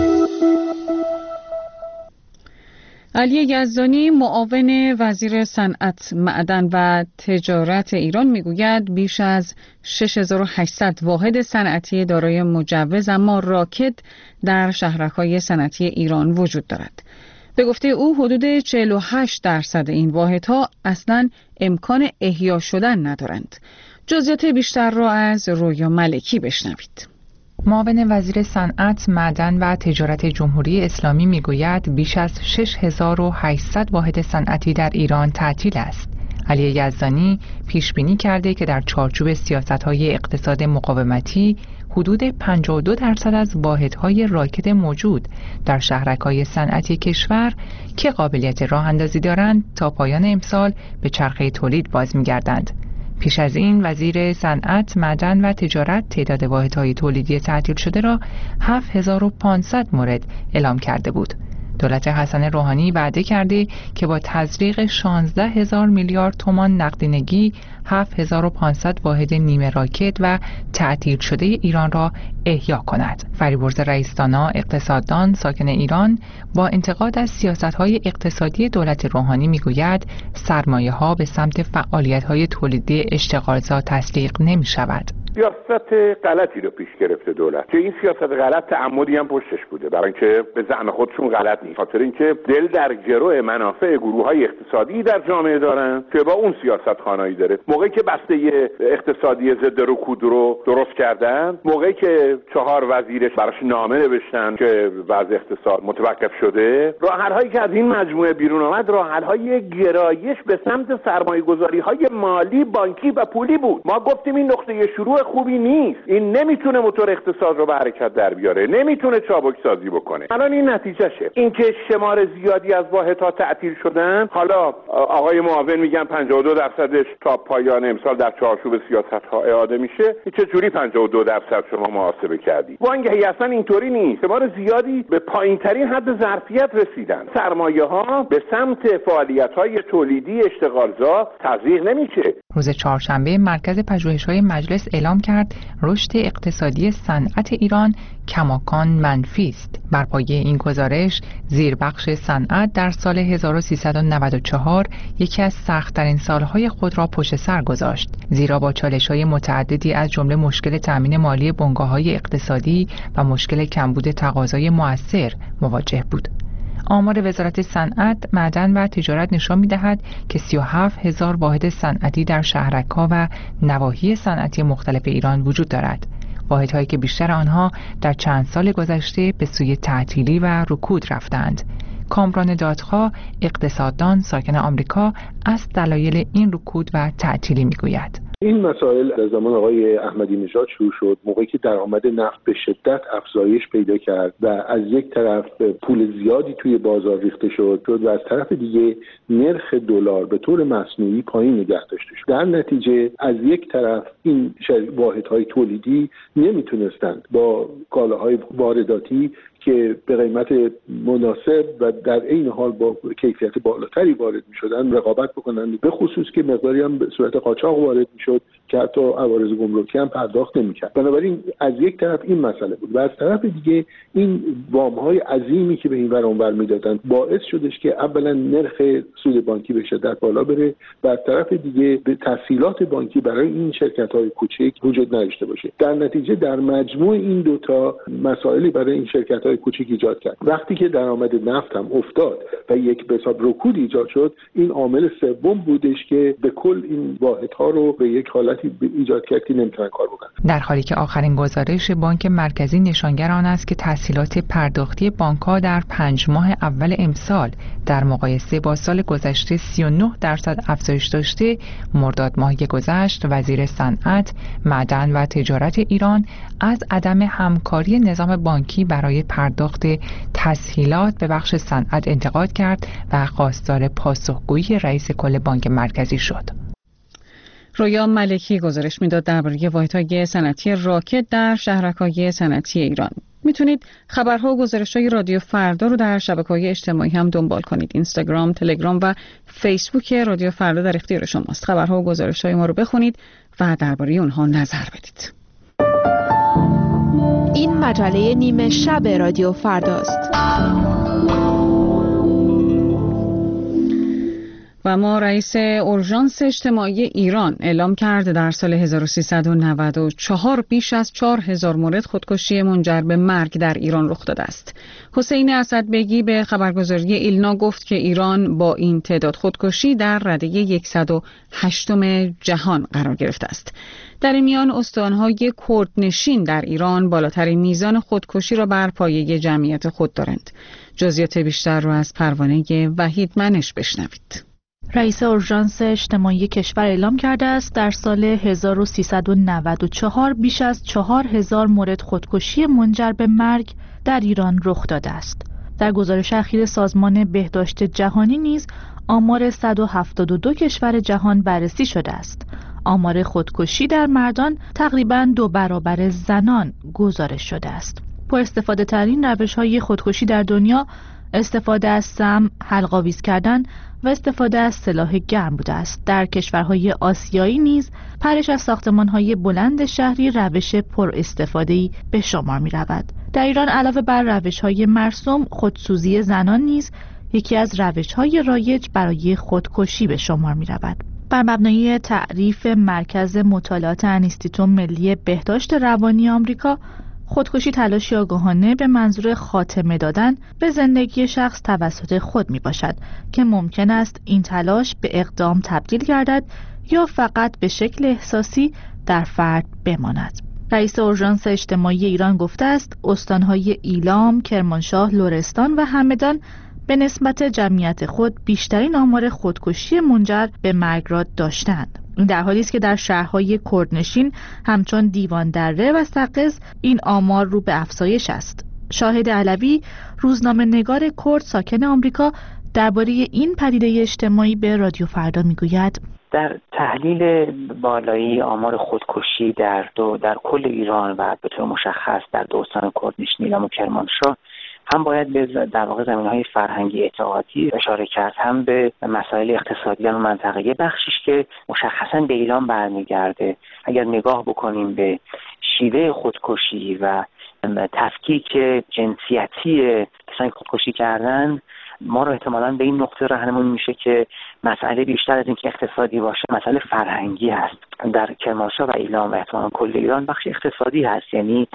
علی یزدانی معاون وزیر صنعت، معدن و تجارت ایران میگوید بیش از شش هزار و هشتصد واحد صنعتی دارای مجوز اما راکد در شهرک‌های صنعتی ایران وجود دارد. به گفته او حدود چهل و هشت درصد این واحدها اصلاً امکان احیا شدن ندارند. جزئیات بیشتر را از رویا ملکی بشنوید. معاون وزیر صنعت، معدن و تجارت جمهوری اسلامی میگوید بیش از شش هزار و هشتصد واحد صنعتی در ایران تعطیل است. علی یزدانی پیش بینی کرده که در چارچوب سیاست‌های اقتصاد مقاومتی حدود پنجاه و دو درصد از واحدهای راکد موجود در شهرک‌های صنعتی کشور که قابلیت راه اندازی دارند تا پایان امسال به چرخه تولید باز می‌گردند. پیش از این وزیر صنعت، معدن و تجارت تعداد واحدهای تولیدی تعطیل شده را هفت هزار و پانصد مورد اعلام کرده بود. دولت حسن روحانی وعده کرده که با تزریق شانزده هزار میلیارد تومان نقدینگی هفت هزار و پانصد واحد نیمه راکد و تعطیل شده ایران را احیا کند. فریبرز رئیس‌دانا، اقتصاددان ساکن ایران، با انتقاد از سیاست‌های اقتصادی دولت روحانی میگوید سرمایه‌ها به سمت فعالیت‌های تولیدی اشتغالزا تسویق نمی‌شود. سیاست غلطی رو پیش گرفته دولت که این سیاست غلط تعمدی هم پشتش بوده، برای اینکه به زعم خودشون غلط نیست، خاطر اینکه دل در گرو منافع گروه‌های اقتصادی در جامعه دارن که با اون سیاست خانایی داره. موقعی که بسته اقتصادی ضد رکود رو درست کردن، موقعی که چهار وزیرش براش نامه نوشتن که وضع اقتصاد متوقف شده، راه حل‌هایی که از این مجموعه بیرون آمد راه حل‌های گرایش به سمت سرمایه‌گذاری‌های مالی، بانکی و پولی بود. ما گفتیم این نقطه شروع خوبی نیست، این نمیتونه موتور اقتصاد رو به حرکت در بیاره، نمیتونه چابک سازی بکنه. الان این نتیجهشه، اینکه شمار زیادی از واحدها تعطیل شدن. حالا آقای معاون میگن پنجاه و دو درصدش تا پایان امسال در چارچوب سیاست‌ها اعاده میشه. چه جوری پنجاه و دو درصد شما محاسبه کردی؟ وانگهی اصلا اینطوری نیست. شمار زیادی به پایین‌ترین حد ظرفیت رسیدن. سرمایه‌ها به سمت فعالیت‌های تولیدی اشتغالزا تزریق نمیشه. روز چهارشنبه مرکز پژوهش‌های مجلس اعلام کرد رشد اقتصادی صنعت ایران کماکان منفی است. بر پایه این گزارش زیربخش صنعت در سال هزار و سیصد و نود و چهار یکی از سخت‌ترین سالهای خود را پشت سر گذاشت، زیرا با چالش‌های متعددی از جمله مشکل تامین مالی بنگاه‌های اقتصادی و مشکل کمبود تقاضای مؤثر مواجه بود. آمار وزارت صنعت، معدن و تجارت نشان می‌دهد که سی و هفت هزار واحد صنعتی در شهرک‌ها و نواحی صنعتی مختلف ایران وجود دارد. واحدهایی که بیشتر آنها در چند سال گذشته به سوی تعطیلی و رکود رفتند. کامران دادخواه، اقتصاددان ساکن آمریکا، از دلایل این رکود و تعطیلی می‌گوید. این مسائل در زمان آقای احمدی نژاد شروع شد، موقعی که درآمد نفت به شدت افزایش پیدا کرد و از یک طرف پول زیادی توی بازار ریخته شد و از طرف دیگه نرخ دلار به طور مصنوعی پایین نگه داشته شد. در نتیجه از یک طرف این واحدهای تولیدی نمیتونستند با کالاهای وارداتی که به قیمت مناسب و در عین حال با کیفیت بالاتری وارد می‌شدن رقابت بکنن، به خصوص که مقداری هم به صورت قاچاق وارد می‌شد که حتی عوارض گمرکی هم پرداخت نمی‌کرد. بنابراین از یک طرف این مسئله بود و از طرف دیگه این وام‌های عظیمی که به این ور اون ور میدادن باعث شدش که اولا نرخ سود بانکی به شدت بالا بره و از طرف دیگه به تسهیلات بانکی برای این شرکت‌های کوچک وجود نداشته باشه. در نتیجه در مجموع این دوتا مسائلی برای این شرکت‌های کوچک ایجاد کرد. وقتی که درآمد نفت هم افتاد و یک به حساب رکود ایجاد شد، این عامل سوم بودش که به کل این واحدها رو به یک حالتی ایجاد کرد که نمیتونن کار بکنن. در حالی که آخرین گزارش بانک مرکزی نشانگر آن است که تسهیلات پرداختی بانک‌ها در پنج ماه اول امسال در مقایسه با سال گذشته سی و نه درصد افزایش داشته، مرداد ماه گذشت وزیر صنعت، معدن و تجارت ایران از عدم همکاری نظام بانکی برای پرداخت تسهیلات به بخش صنعت انتقاد کرد و خواستار پاسخگویی رئیس کل بانک مرکزی شد. رویا ملکی گزارش میداد درباره واحدهای صنعتی راکت در شهرک‌های صنعتی ایران. میتونید خبرها و گزارش‌های رادیو فردا رو در شبکه‌های اجتماعی هم دنبال کنید. اینستاگرام، تلگرام و فیسبوک رادیو فردا در اختیار شماست. خبرها و گزارش‌های ما رو بخونید و درباره اونها نظر بدید. این مجله نیمه شب رادیو فرداست. و ما رئیس اورژانس اجتماعی ایران اعلام کرد در سال هزار و سیصد و نود و چهار بیش از چهار هزار مورد خودکشی منجر به مرگ در ایران رخ داده است. حسین اسدبگی به خبرگزاری ایلنا گفت که ایران با این تعداد خودکشی در رده صد و هشتم جهان قرار گرفته است. در این میان استانهای کردنشین در ایران بالاترین میزان خودکشی را بر پایه جمعیت خود دارند. جزئیات بیشتر را از پروانه وحید منش بشنوید. رئیس اورژانس اجتماعی کشور اعلام کرده است در سال هزار و سیصد و نود و چهار بیش از چهار هزار مورد خودکشی منجر به مرگ در ایران رخ داده است. در گزارش اخیر سازمان بهداشت جهانی نیز آمار صد و هفتاد و دو کشور جهان بررسی شده است. آمار خودکشی در مردان تقریباً دو برابر زنان گزارش شده است. پر استفاده ترین روش‌های خودکشی در دنیا استفاده از سم، حلق‌آویز کردن و استفاده از سلاح گرم بوده است. در کشورهای آسیایی نیز پرش از ساختمان‌های بلند شهری روش پر استفاده‌ای به شمار می‌رود. در ایران علاوه بر روش‌های مرسوم، خودسوزی زنان نیز یکی از روش‌های رایج برای خودکشی به شمار می‌رود. بر مبنای تعریف مرکز مطالعات انستیتو ملی بهداشت روانی آمریکا، خودکشی تلاشی آگاهانه به منظور خاتمه دادن به زندگی شخص توسط خود می باشد که ممکن است این تلاش به اقدام تبدیل گردد یا فقط به شکل احساسی در فرد بماند. رئیس اورژانس اجتماعی ایران گفته است استانهای ایلام، کرمانشاه، لرستان و همدان به نسبت جمعیت خود بیشترین آمار خودکشی منجر به مرگ را داشتند. این در حالی است که در شهرهای کردنشین همچون دیوان دره و سقز این آمار رو به افزایش است. شاهد علوی، روزنامه‌نگار کرد ساکن آمریکا، درباره این پدیده اجتماعی به رادیو فردا میگوید: در تحلیل بالایی آمار خودکشی در دو در کل ایران و به طور مشخص در دو استان کردنشین ایلام و کرمانشاه هم باید به در واقع زمینه‌های فرهنگی اعتقادی اشاره کرد، هم به مسائل اقتصادی در منطقه. یه بخشیش که مشخصاً به ایران برمیگرده. اگر نگاه بکنیم به شیوه خودکشی و تفکیک جنسیتی کسانی خودکشی کردن، ما رو احتمالاً به این نقطه راهنمون میشه که مسئله بیشتر از اینکه اقتصادی باشه مسئله فرهنگی هست. در کرمانشاه و ایلام و احتمالاً کل ایران بخش اقتصادی هست، یعنی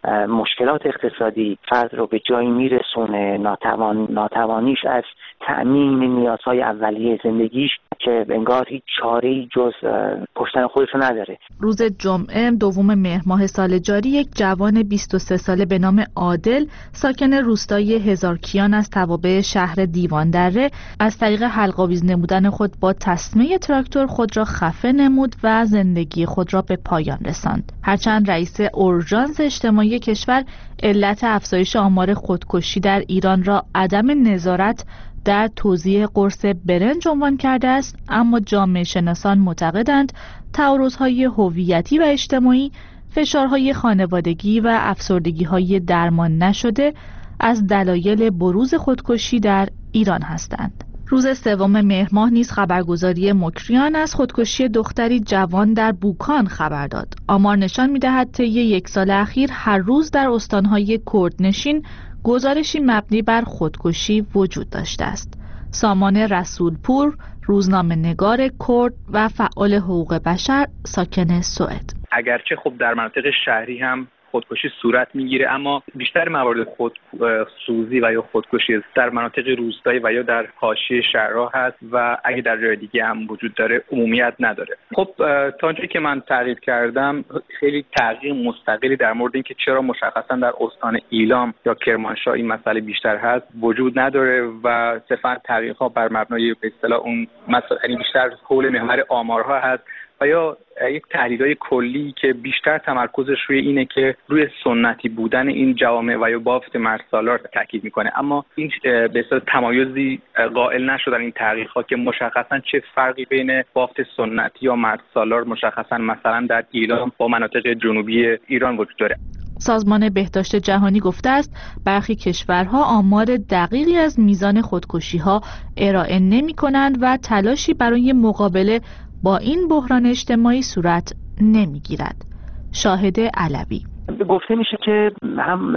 مشکلات اقتصادی فرد رو به جایی میرسونه، ناتوان ناتوانیش از تأمین نیازهای اولیه زندگیش که انگار هیچ چاره‌ای جز کشتن خودش رو نداره. روز جمعه دوم مهر ماه سال جاری یک جوان بیست و سه ساله به نام عادل ساکن روستای هزارکیان از توابع شهر دیواندره از طریق حلق‌آویز نمودن خود با تسمه تراکتور خود را خفه نمود و زندگی خود را به پایان رساند. هرچند رئیس اورژانس اجتماعی کشور علت افزایش آمار خودکشی در ایران را عدم نظارت در توزیع قرص برنج عنوان کرده است، اما جامعه شناسان معتقدند تعارض‌های هویتی و اجتماعی، فشارهای خانوادگی و افسردگی‌های درمان نشده از دلایل بروز خودکشی در ایران هستند. روز سوم مهر ماه نیز خبرگزاری مکریان از خودکشی دختری جوان در بوکان خبر داد. آمار نشان می‌دهد طی یک سال اخیر هر روز در استان‌های کردنشین گزارشی مبنی بر خودکشی وجود داشته است. سامان رسولپور، روزنامه‌نگار کرد و فعال حقوق بشر ساکن سوئد. اگرچه خب در مناطق شهری هم خودکشی صورت میگیره، اما بیشتر موارد خودسوزی و یا خودکشی در مناطق روستایی و یا در حاشیه شهرها هست و اگه در جای دیگه هم وجود داره عمومیت نداره. خب تا اونجایی که من تحقیق کردم خیلی تحقیق مستقلی در مورد اینکه چرا مشخصا در استان ایلام یا کرمانشاه این مسئله بیشتر هست وجود نداره و صرفا تحقیق‌ها بر مبنای به اصطلاح اون مسائل یعنی بیشتر حول محور آمارها هست و یا یک تحلیل‌های کلی که بیشتر تمرکزش روی اینه که روی سنتی بودن این جوامع و یا بافت مردسالار تاکید میکنه، اما این به اصطلاح تمایزی قائل نشدن این تحقیقات که مشخصا چه فرقی بین بافت سنتی یا مردسالار مشخصا مثلا در ایران با مناطق جنوبی ایران وجود داره. سازمان بهداشت جهانی گفته است برخی کشورها آمار دقیقی از میزان خودکشی‌ها ارائه نمی‌کنند و تلاشی برای مقابله با این بحران اجتماعی صورت نمیگیرد. شاهد علوی: گفته میشه که هم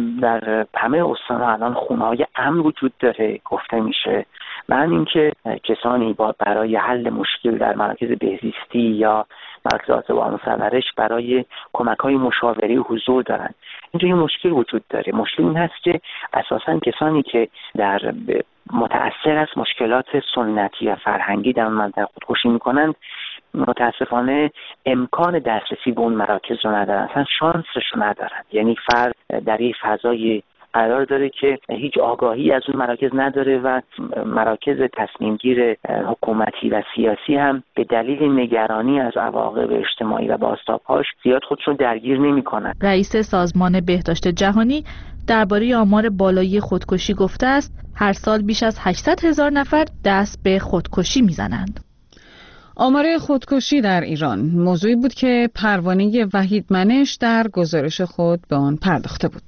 در همه استان‌ها الان خونه‌های امن وجود داره. گفته میشه و هم اینکه کسانی با برای حل مشکل در مراکز بهزیستی یا مراکز با مصورش برای کمک‌های مشاوره حضور دارن. اینجا یه مشکل وجود داره. مشکل این هست که اساساً کسانی که در متأثر از مشکلات سنتی و فرهنگی در منطقه خودکشی میکنند متاسفانه امکان دسترسی به اون مراکز رو ندارن، اصلا شانسش رو ندارن. یعنی فرد در یک فضای قرار داره که هیچ آگاهی از اون مراکز نداره و مراکز تصمیمگیر حکومتی و سیاسی هم به دلیل نگرانی از عواقب اجتماعی و بازتاب‌هاش زیاد خودشون درگیر نمی‌کنن. رئیس سازمان بهداشت جهانی درباره آمار بالایی خودکشی گفته است هر سال بیش از هشتصد هزار نفر دست به خودکشی میزنند. آمار خودکشی در ایران موضوعی بود که پروانه وحید منش در گزارش خود به آن پرداخته بود.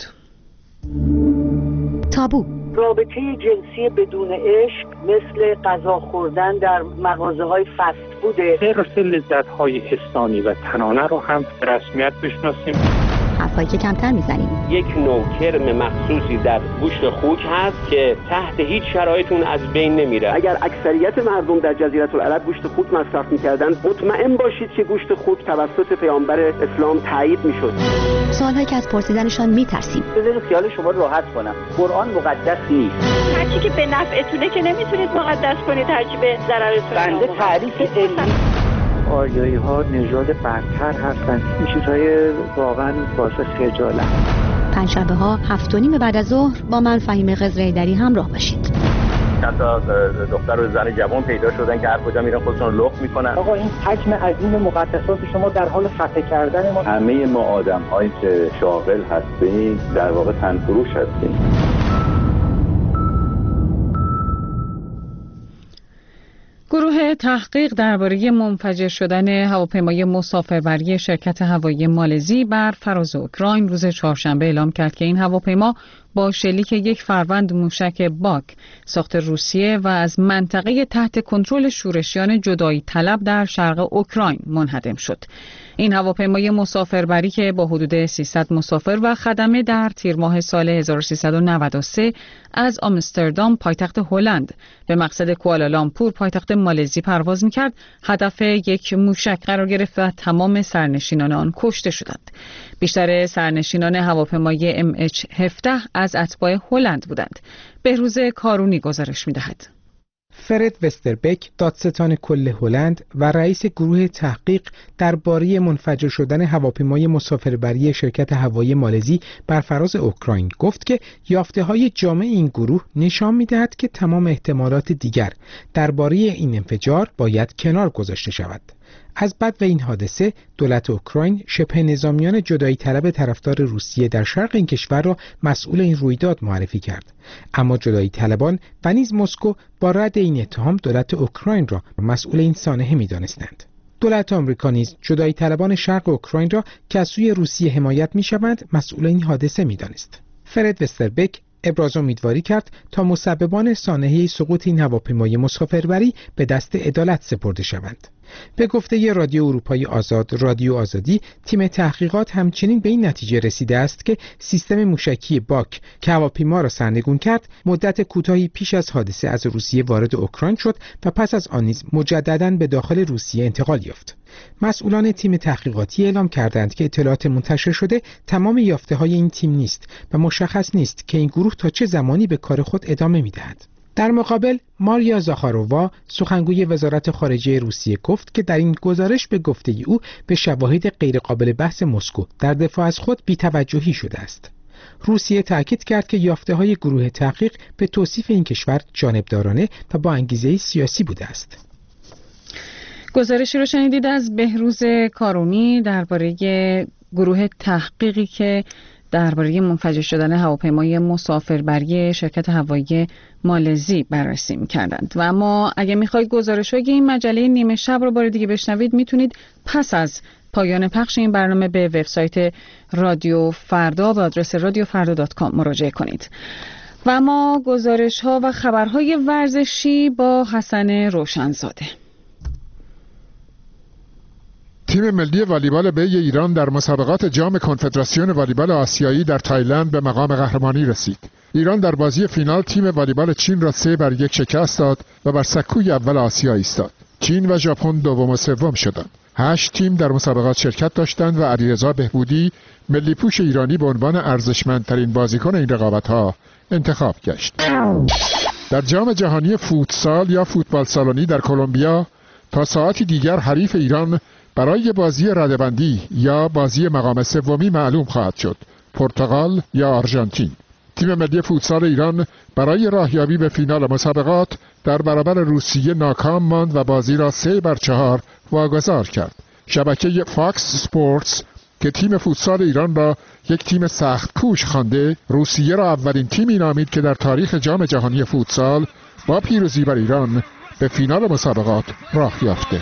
تابو: رابطه جنسی بدون عشق مثل غذا خوردن در مغازه‌های فست فوده. حرص لذت‌های حسانی و تنانه رو هم رسمیت بشناسیم. حرفایی که کمتر میزنیم. یک نوع کرم مخصوصی در گوشت خوک هست که تحت هیچ شرایط اون از بین نمیره. اگر اکثریت مردم در جزیره العرب گوشت خوک مصرف میکردن مطمئن باشید که گوشت خوک توسط پیامبر اسلام تایید میشد. سوالهایی که از پرسیدنشان میترسیم. بذارید خیال شما رو راحت کنم. قرآن مقدس نیست. هرچی که به نفعتونه که نمیتونید مقدس کنید، هرچی به ضررتونه. بنده تعریف علمی آریایی ها نژاد برتر هستند. این چیزهای واقعا باعث خجالت. پنجشنبه ها هفت و نیم بعد از ظهر با من فهیم قزره‌ایدری همراه باشید. حتی دختر و زن جوان پیدا شدن که هر کجا میرن خودشون رو لخت میکنن. آقا این حجم عظیم مقدسات شما در حال خفه کردن ما. همه ما آدم هایی که شاغل هستیم در واقع تنفروش هستیم. گروه تحقیق درباره منفجر شدن هواپیمای مسافربری شرکت هوایی مالزی بر فراز اوکراین روز چهارشنبه اعلام کرد که این هواپیما با شلیک یک فروند موشک باک ساخت روسیه و از منطقه تحت کنترل شورشیان جدایی طلب در شرق اوکراین منهدم شد. این هواپیمای مسافربری که با حدود سیصد مسافر و خدمه در تیر ماه سال هزار و سیصد و نود و سه از آمستردام پایتخت هلند به مقصد کوالالامپور پایتخت مالزی پرواز می‌کرد، هدف یک موشک قرار گرفت و تمام سرنشینان آن کشته شدند. بیشتر سرنشینان هواپیمای ام اچ هفده از اتباع هلند بودند. بهروز کارونی گزارش می‌دهد. فرد وستربک، دادستان کل هلند و رئیس گروه تحقیق درباره منفجر شدن هواپیمای مسافربری شرکت هوایی مالزی بر فراز اوکراین گفت که یافته‌های جامع این گروه نشان می‌دهد که تمام احتمالات دیگر درباره این انفجار باید کنار گذاشته شود. از بعد و این حادثه دولت اوکراین شبه نظامیان جدایی طلب طرفدار روسیه در شرق این کشور را مسئول این رویداد معرفی کرد، اما جدایی طلبان و نیز مسکو با رد این اتهام دولت اوکراین را مسئول این سانحه می‌دانستند. دولت آمریکا نیز جدایی طلبان شرق اوکراین را که از سوی روسیه حمایت می‌شوند مسئول این حادثه می‌دانست. فرد وستربک ابراز امیدواری کرد تا مسببان سانحه سقوط این هواپیمای مسافربری به دست عدالت سپرده شوند. به گفته رادیو اروپای آزاد، رادیو آزادی، تیم تحقیقات همچنین به این نتیجه رسیده است که سیستم موشکی باک که هواپیما را سرنگون کرد، مدت کوتاهی پیش از حادثه از روسیه وارد اوکراین شد و پس از آن نیز مجدداً به داخل روسیه انتقال یافت. مسئولان تیم تحقیقاتی اعلام کردند که اطلاعات منتشر شده تمام یافته‌های این تیم نیست و مشخص نیست که این گروه تا چه زمانی به کار خود ادامه می‌دهد. در مقابل ماریا زاخارووا، سخنگوی وزارت خارجه روسیه، گفت که در این گزارش به گفته او به شواهد غیرقابل بحث مسکو در دفاع از خود بی‌توجهی شده است. روسیه تأکید کرد که یافته‌های گروه تحقیق به توصیف این کشور جانبدارانه و با انگیزه سیاسی بوده است. گزارشی رو شنیدید از بهروز کارونی درباره گروه تحقیقی که درباره منفجر شدن هواپیمای مسافربری شرکت هوایی مالزی بررسی می‌کردند. و اما اگه می‌خواید گزارش‌های این مجله نیمه شب رو بار دیگه بشنوید، میتونید پس از پایان پخش این برنامه به وبسایت رادیو فردا به آدرس رادیو فردا دات کام مراجعه کنید. و اما گزارش‌ها و خبرهای ورزشی با حسن روشنزاده. تیم ملی والیبال بی ایران در مسابقات جام کنفدراسیون والیبال آسیایی در تایلند به مقام قهرمانی رسید. ایران در بازی فینال تیم والیبال چین را سه بر یک شکست داد و بر سکوی اول آسیا ایستاد. چین و ژاپن دوم و سوم شدند. هشت تیم در مسابقات شرکت داشتند و علیرضا بهبودی، ملی پوش ایرانی، به عنوان ارزشمندترین بازیکن این رقابت‌ها انتخاب گشت. در جام جهانی فوتسال یا فوتبال سالونی در کلمبیا تا ساعتی دیگر حریف ایران برای بازی رده‌بندی یا بازی مقام سومی معلوم خواهد شد: پرتغال یا آرژانتین. تیم ملی فوتسال ایران برای راهیابی به فینال مسابقات در برابر روسیه ناکام ماند و بازی را سه بر چهار واگذار کرد. شبکه فاکس سپورتس که تیم فوتسال ایران را یک تیم سخت کوش خوانده، روسیه را اولین تیمی نامید که در تاریخ جام جهانی فوتسال با پیروزی بر ایران به فینال مسابقات راه یافته.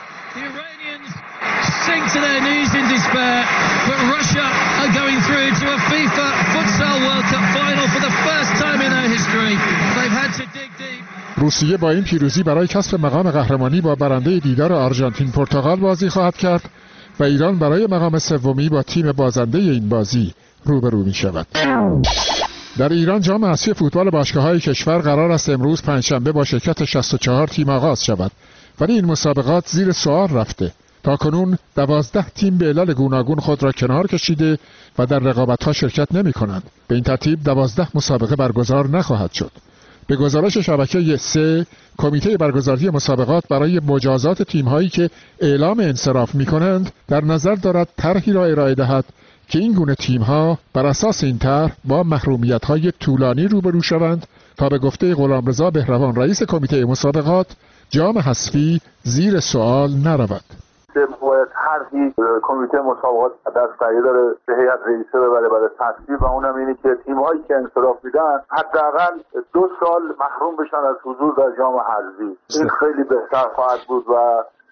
Sink to their knees in despair, but Russia are going through to a FIFA Futsal World Cup final for the first time in their history. They've had to dig deep. روسیه با این پیروزی برای کسب مقام قهرمانی با برنده دیدار آرژانتین پرتغال بازی خواهد کرد و ایران برای مقام سومی با تیم بازنده این بازی روبرو می شود. در ایران جام اسیای فوتبال باشگاه‌های کشور قرار است امروز پنجشنبه با شرکت شصت و چهار تیم آغاز شود، ولی این مسابقات زیر سوال رفته. تاکنون دوازده تیم به علل گوناگون خود را کنار کشیده و در رقابت‌ها شرکت نمی‌کنند. به این ترتیب دوازده مسابقه برگزار نخواهد شد. به گزارش شبکه سه، کمیته برگزاری مسابقات برای مجازات تیم‌هایی که اعلام انصراف می‌کنند در نظر دارد طرحی را ارائه دهد که این گونه تیم‌ها بر اساس این طرح با محرومیت‌های طولانی روبرو شوند تا به گفته غلامرضا بهروان رئیس کمیته مسابقات جام حذفی زیر سوال نرود. باید طرحی کمیته مسابقات در سعی داره به هیئت رئیسه ببره برای تصویب و اونم اینه که تیم‌هایی که انصراف میدن حداقل دو سال محروم بشن از حضور در جام حذفی. این خیلی بهتر خواهد بود و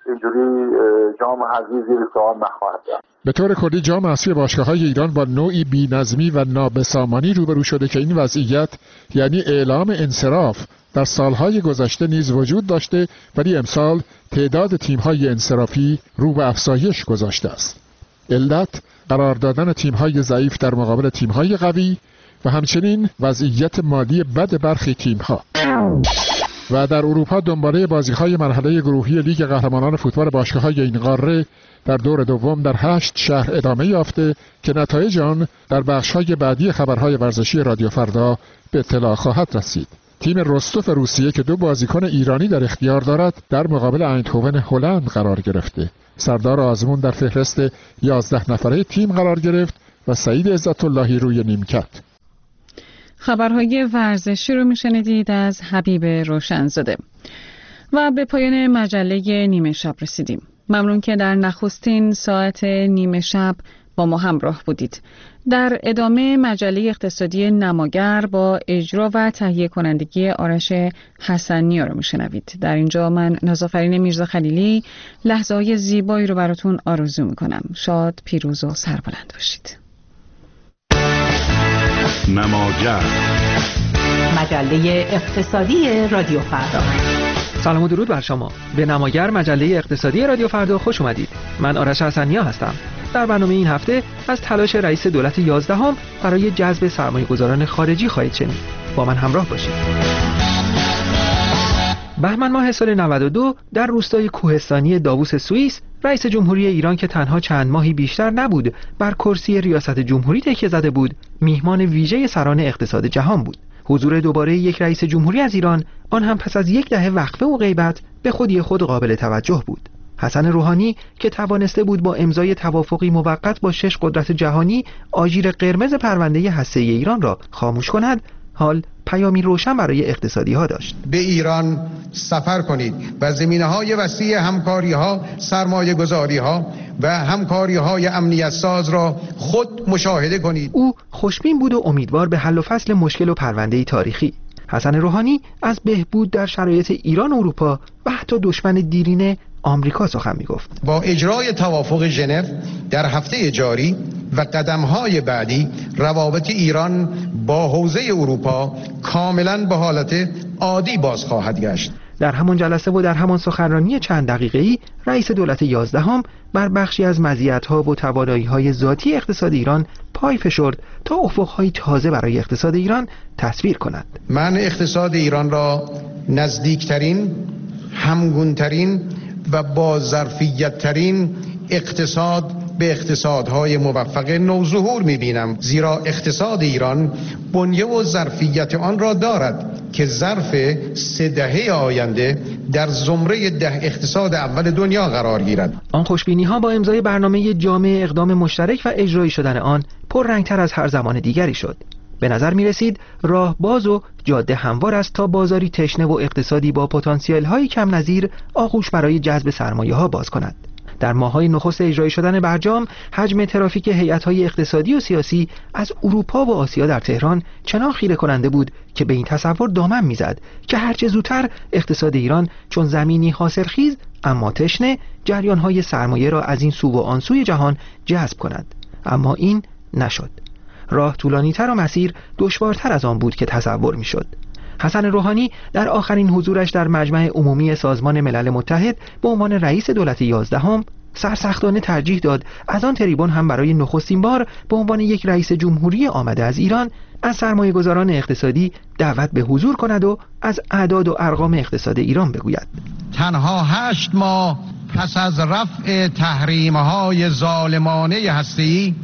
اینجوری جام حذفی زیر سوال نخواهد رفت. به طور کلی جام اسیا باشگاه‌های ایران با نوعی بی‌نظمی و نابسامانی روبرو شده که این وضعیت یعنی اعلام انصراف در سالهای گذشته نیز وجود داشته، ولی امسال تعداد تیم‌های انصرافی رو به افزایش گذاشته است. علت قرار دادن تیم‌های ضعیف در مقابل تیم‌های قوی و همچنین وضعیت مالی بد برخی تیم‌ها. و در اروپا دنباله بازی‌های مرحله گروهی لیگ قهرمانان فوتبال باشگاه‌های این قاره در دور دوم در هشت شهر ادامه یافته که نتایج آن در بخش‌های بعدی خبرهای ورزشی رادیو فردا به اطلاع خواهد رسید. تیم رستوف روسیه که دو بازیکن ایرانی در اختیار دارد در مقابل ایندهوون هلند قرار گرفته. سردار آزمون در فهرست یازده نفره تیم قرار گرفت و سعید عزت اللهی روی نیمکت. خبرهای ورزشی رو میشنیدید از حبیب روشنزاده. و به پایان مجله نیمه شب رسیدیم. ممنون که در نخستین ساعت نیمه شب با ما همراه بودید. در ادامه مجله اقتصادی نماگر با اجرا و تهیه کنندگی آرش حسنیا رو میشنوید. در اینجا من نازافرین میرزا خلیلی لحظه های زیبایی رو براتون آرزو میکنم. شاد، پیروز و سربلند باشید. نماگر، مجله اقتصادی رادیو فردا. سلام و درود بر شما. به نماگر، مجله اقتصادی رادیو فردا خوش اومدید. من آرش حسنیا هستم. در برنامه این هفته از تلاش رئیس دولت یازدهم برای جذب سرمایه‌گذاران خارجی خواهید شنید. با من همراه باشید. بهمن ماه سال نود و دو در روستای کوهستانی داووس سوئیس، رئیس جمهوری ایران که تنها چند ماهی بیشتر نبود بر کرسی ریاست جمهوری تکیه زده بود، میهمان ویژه سران اقتصاد جهان بود. حضور دوباره یک رئیس جمهوری از ایران، آن هم پس از یک دهه وقفه و غیبت، به خودی خود قابل توجه بود. حسن روحانی که توانسته بود با امضای توافقی موقت با شش قدرت جهانی آژیر قرمز پرونده هسته‌ای ایران را خاموش کند، حال پیامی روشن برای اقتصادی ها داشت. به ایران سفر کنید و زمینه‌های وسیع همکاری‌ها، سرمایه‌گذاری‌ها و همکاری‌های امنیت ساز را خود مشاهده کنید. او خوشبین بود و امیدوار به حل و فصل مشکل و پرونده تاریخی. حسن روحانی از بهبود در شرایط ایران و اروپا و حتی دشمن دیرینه آمریکا سخن می‌گفت. با اجرای توافق ژنو در هفته جاری و قدم‌های بعدی، روابط ایران با حوزه اروپا کاملاً به حالت عادی باز خواهد گشت. در همان جلسه و در همان سخنرانی چند دقیقه‌ای، رئیس دولت یازدهم بر بخشی از مزیت‌ها و توانایی‌های ذاتی اقتصاد ایران پای فشرد تا افق‌های تازه برای اقتصاد ایران تصویر کند. من اقتصاد ایران را نزدیکترین، همگونترین و با ظرفیت ترین اقتصاد به اقتصادهای موفق نوظهور می‌بینم، زیرا اقتصاد ایران بنیه و ظرفیت آن را دارد که ظرف سه دهه آینده در زمره ده اقتصاد اول دنیا قرار گیرد. آن خوشبینی‌ها با امضای برنامه جامع اقدام مشترک و اجرایی شدن آن پررنگ‌تر از هر زمان دیگری شد. به نظر می رسید راه باز و جاده هموار است تا بازاری تشنه و اقتصادی با پتانسیل های کم نظیر آغوش برای جذب سرمایه ها باز کند. در ماه‌های نخست اجرایی شدن برجام، حجم ترافیک هیئت‌های اقتصادی و سیاسی از اروپا و آسیا در تهران چنان خیره کننده بود که به این تصور دامن می‌زد که هرچه زودتر اقتصاد ایران چون زمینی حاصلخیز اما تشنه جریان‌های سرمایه را از این سو و آن سوی جهان جذب کند. اما این نشد. راه طولانی‌تر و مسیر دشوارتر از آن بود که تصور می‌شد. حسن روحانی در آخرین حضورش در مجمع عمومی سازمان ملل متحد به عنوان رئیس دولت یازدهم سرسختانه ترجیح داد از آن تریبون هم برای نخستین بار به عنوان یک رئیس جمهوری آمده از ایران از سرمایه‌گذاران اقتصادی دعوت به حضور کند و از اعداد و ارقام اقتصاد ایران بگوید. تنها هشت ماه پس از رفع تحریم‌های ظالمانه هسته‌ای،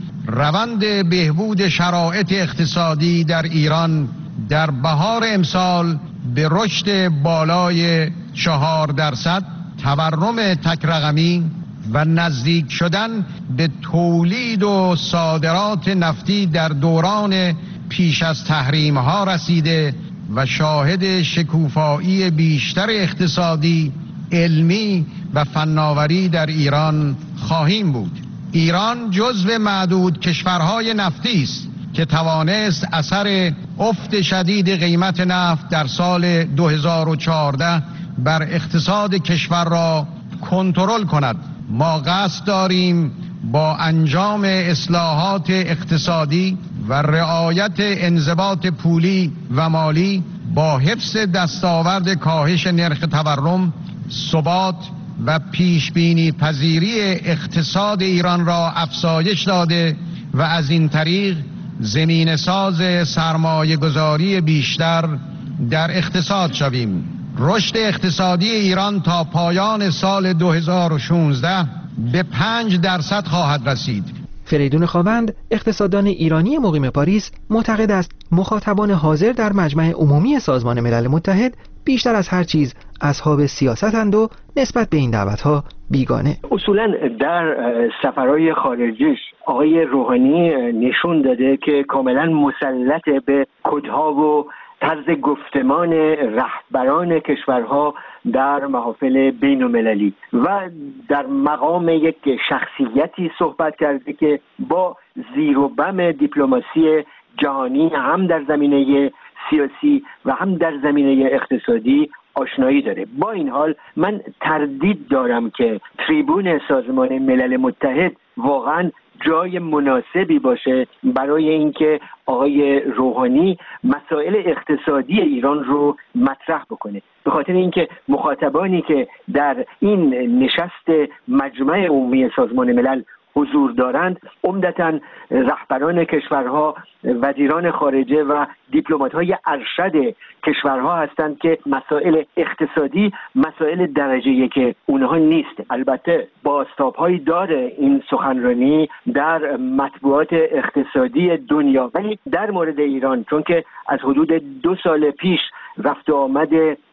روند بهبود شرایط اقتصادی در ایران در بهار امسال به رشد بالای چهار درصد، تورم تک رقمی و نزدیک شدن به تولید و صادرات نفتی در دوران پیش از تحریم ها رسیده و شاهد شکوفایی بیشتر اقتصادی، علمی و فناوری در ایران خواهیم بود. ایران جزو معدود کشورهای نفتی است که توانست اثر افت شدید قیمت نفت در سال دو هزار و چهارده بر اقتصاد کشور را کنترل کند. ما قصد داریم با انجام اصلاحات اقتصادی و رعایت انضباط پولی و مالی با حفظ دستاورد کاهش نرخ تورم، ثبات و پیشبینی پذیری اقتصاد ایران را افزایش داده و از این طریق زمین ساز سرمایه گذاری بیشتر در اقتصاد شویم. رشد اقتصادی ایران تا پایان سال دو هزار و شانزده به پنج درصد خواهد رسید. فریدون خاوند، اقتصاددان ایرانی مقیم پاریس، معتقد است مخاطبان حاضر در مجمع عمومی سازمان ملل متحد بیشتر از هر چیز اصحاب سیاستند و نسبت به این دعوت‌ها بیگانه. اصولا در سفرهای خارجیش آقای روحانی نشون داده که کاملا مسلط به کدها و طرز گفتمان رهبران کشورها در محافل بین المللی و در مقام یک شخصیتی صحبت کرده که با زیر و بم دیپلماسی جهانی هم در زمینه سیاسی و هم در زمینه اقتصادی آشنایی داره. با این حال من تردید دارم که تریبون سازمان ملل متحد واقعا جای مناسبی باشه برای اینکه آقای روحانی مسائل اقتصادی ایران رو مطرح بکنه، به خاطر اینکه مخاطبانی که در این نشست مجمع عمومی سازمان ملل حضور دارند عمدتاً رهبران کشورها، وزیران خارجه و دیپلمات‌های ارشد کشورها هستند که مسائل اقتصادی مسائل درجه یک اونها نیست. البته بازتاب‌هایی داره این سخنرانی در مطبوعات اقتصادی دنیا، ولی در مورد ایران چون که از حدود دو سال پیش رفت و آمد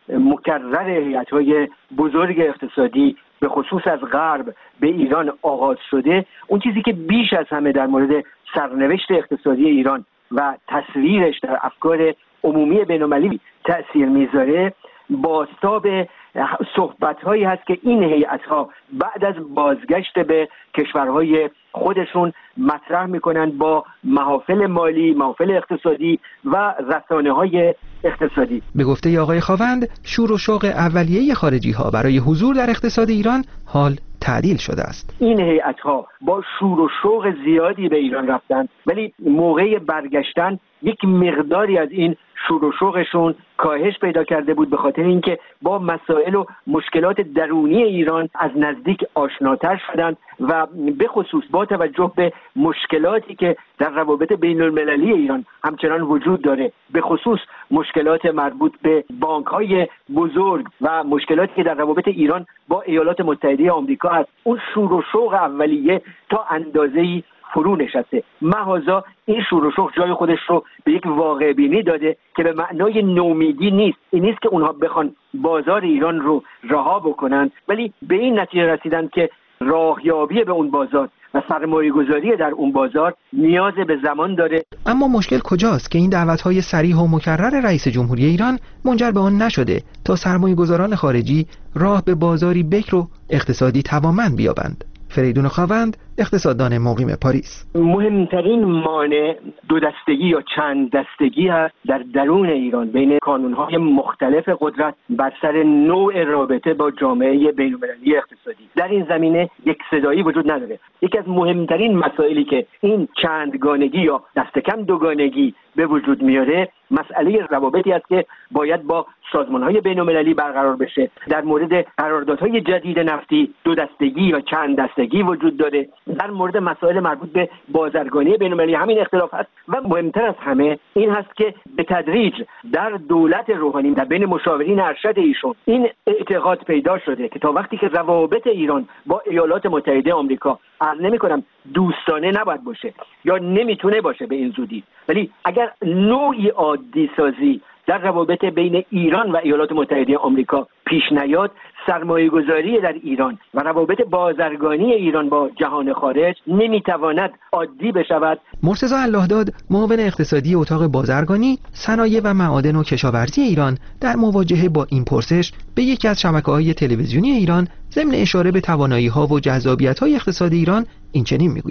مکرر هیئت‌های بزرگ اقتصادی به خصوص از غرب به ایران آغاز شده، اون چیزی که بیش از همه در مورد سرنوشت اقتصادی ایران و تصویرش در افکار عمومی بین‌المللی تأثیر میذاره بازتاب صحبت‌هایی هست که این هیئت‌ها بعد از بازگشت به کشورهای خودشون مطرح میکنند با محافل مالی، محافل اقتصادی و رسانه‌های اقتصادی. به گفته آقای خاوند، شور و شوق اولیه خارجی‌ها برای حضور در اقتصاد ایران حال تعدیل شده است. این هیئت‌ها با شور و شوق زیادی به ایران رفتند، ولی موقع برگشتن یک مقداری از این شور و شوقشون کاهش پیدا کرده بود، به خاطر اینکه با مسائل و مشکلات درونی ایران از نزدیک آشناتر شدند و به خصوص با توجه به مشکلاتی که در روابط بین المللی ایران همچنان وجود داره، به خصوص مشکلات مربوط به بانک‌های بزرگ و مشکلاتی که در روابط ایران با ایالات متحده آمریکا هست، اون شور و شوق اولیه تا اندازه‌ای فرو نشسته. محضا این شور و شوق جای خودش رو به یک واقع بینی داده که به معنای نومیدی نیست. این نیست که اونها بخوان بازار ایران رو رها بکنن، ولی به این نتیجه رسیدن که راهیابی به اون بازار و سرمایه گذاری در اون بازار نیاز به زمان داره. اما مشکل کجاست که این دعوت‌های صریح و مکرر رئیس جمهوری ایران منجر به آن نشده تا سرمایه گذاران خارجی راه به بازاری بکر و اقتصادی توانمند بیابند؟ فریدون خاوند، اقتصاددان مقیم پاریس: مهمترین مانع دو دستگی یا چند دستگی هست در درون ایران بین کانون‌های مختلف قدرت بر سر نوع رابطه با جامعه بین‌المللی اقتصادی. در این زمینه یک صدایی وجود نداره. یکی از مهمترین مسائلی که این چندگانگی یا دست کم دوگانگی به وجود میاره مسئله روابطی است که باید با سازمان‌های بین‌المللی برقرار بشه. در مورد قراردادهای جدید نفتی دو دستگی یا چند دستگی وجود داره. در مورد مسائل مربوط به بازرگانی بین‌المللی همین اختلاف هست و مهمتر از همه این هست که به تدریج در دولت روحانی در بین مشاورین ارشد ایشون این اعتقاد پیدا شده که تا وقتی که روابط ایران با ایالات متحده آمریکا عرض نمی‌کنم دوستانه نباید باشه یا نمیتونه باشه به این زودی، ولی اگر نوعی عادی سازی در روابط بین ایران و ایالات متحده آمریکا پیش نیاد، سرمایه گذاری در ایران و روابط بازرگانی ایران با جهان خارج نمیتواند عادی بشود. مرتضی اللهداد، معاون اقتصادی اتاق بازرگانی، صنایع و معادن و کشاورزی ایران، در مواجهه با این پرسش به یکی از شبکه‌های تلویزیونی ایران ضمن اشاره به توانایی‌ها و جذابیت‌های اقتصاد ایران این چنین میگوید: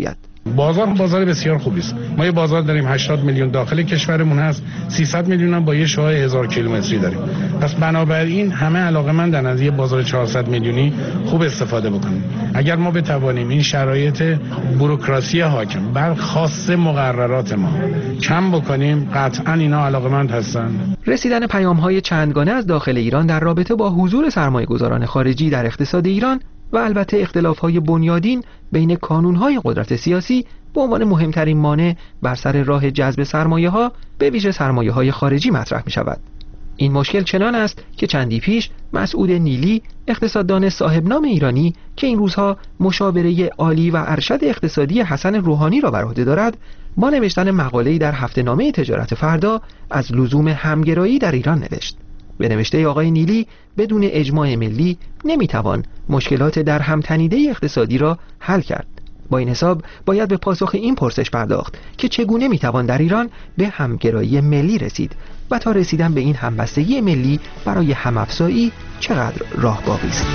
بازار بازار بسیار خوبی است. ما یه بازار داریم هشتاد میلیون داخل کشورمون هست، سیصد میلیون هم با یه شاه هزار کیلومتری داریم. پس بنابراین همه علاقه‌مندن از یه بازار چهارصد میلیونی خوب استفاده بکنیم. اگر ما بتوانیم این شرایط بوروکراسی حاکم بر خاص مقررات ما کم بکنیم، قطعاً اینا علاقه‌مند هستن. رسیدن پیام‌های چندگانه از داخل ایران در رابطه با حضور سرمایه‌گذاران خارجی در اقتصاد ایران و البته اختلاف‌های بنیادین بین کانون‌های قدرت سیاسی به عنوان مهمترین مانع بر سر راه جذب سرمایه‌ها به ویژه سرمایه‌های خارجی مطرح می‌شود. این مشکل چنان است که چندی پیش مسعود نیلی، اقتصاددان صاحب نام ایرانی که این روزها مشاوره عالی و ارشد اقتصادی حسن روحانی را بر عهده دارد، با نوشتن مقاله‌ای در هفته‌نامه تجارت فردا از لزوم همگرایی در ایران نوشت. به نوشته آقای نیلی، بدون اجماع ملی نمیتوان مشکلات در هم تنیده اقتصادی را حل کرد. با این حساب باید به پاسخ این پرسش پرداخت که چگونه میتوان در ایران به همگرایی ملی رسید و تا رسیدن به این همبستگی ملی برای همافزایی چقدر راه باقی است.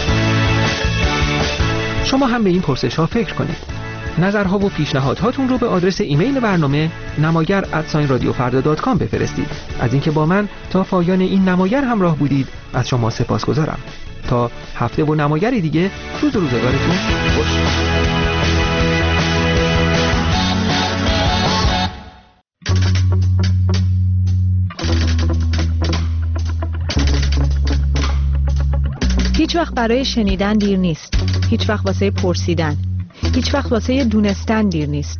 شما هم به این پرسش ها فکر کنید. نظرها و پیشنهادهاتون رو به آدرس ایمیل برنامه نماگر ات رادیو فردا دات کام بفرستید. از اینکه با من تا پایان این نماگر همراه بودید از شما سپاسگزارم. تا هفته و نماگری دیگه، روز و روزگارتون خوش. هیچ وقت برای شنیدن دیر نیست. هیچ وقت واسه پرسیدن. هیچ وقت واسه دونستن دیر نیست.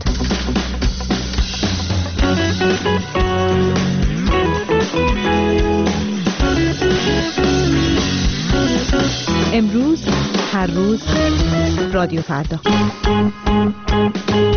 امروز، هر روز، رادیو فردا.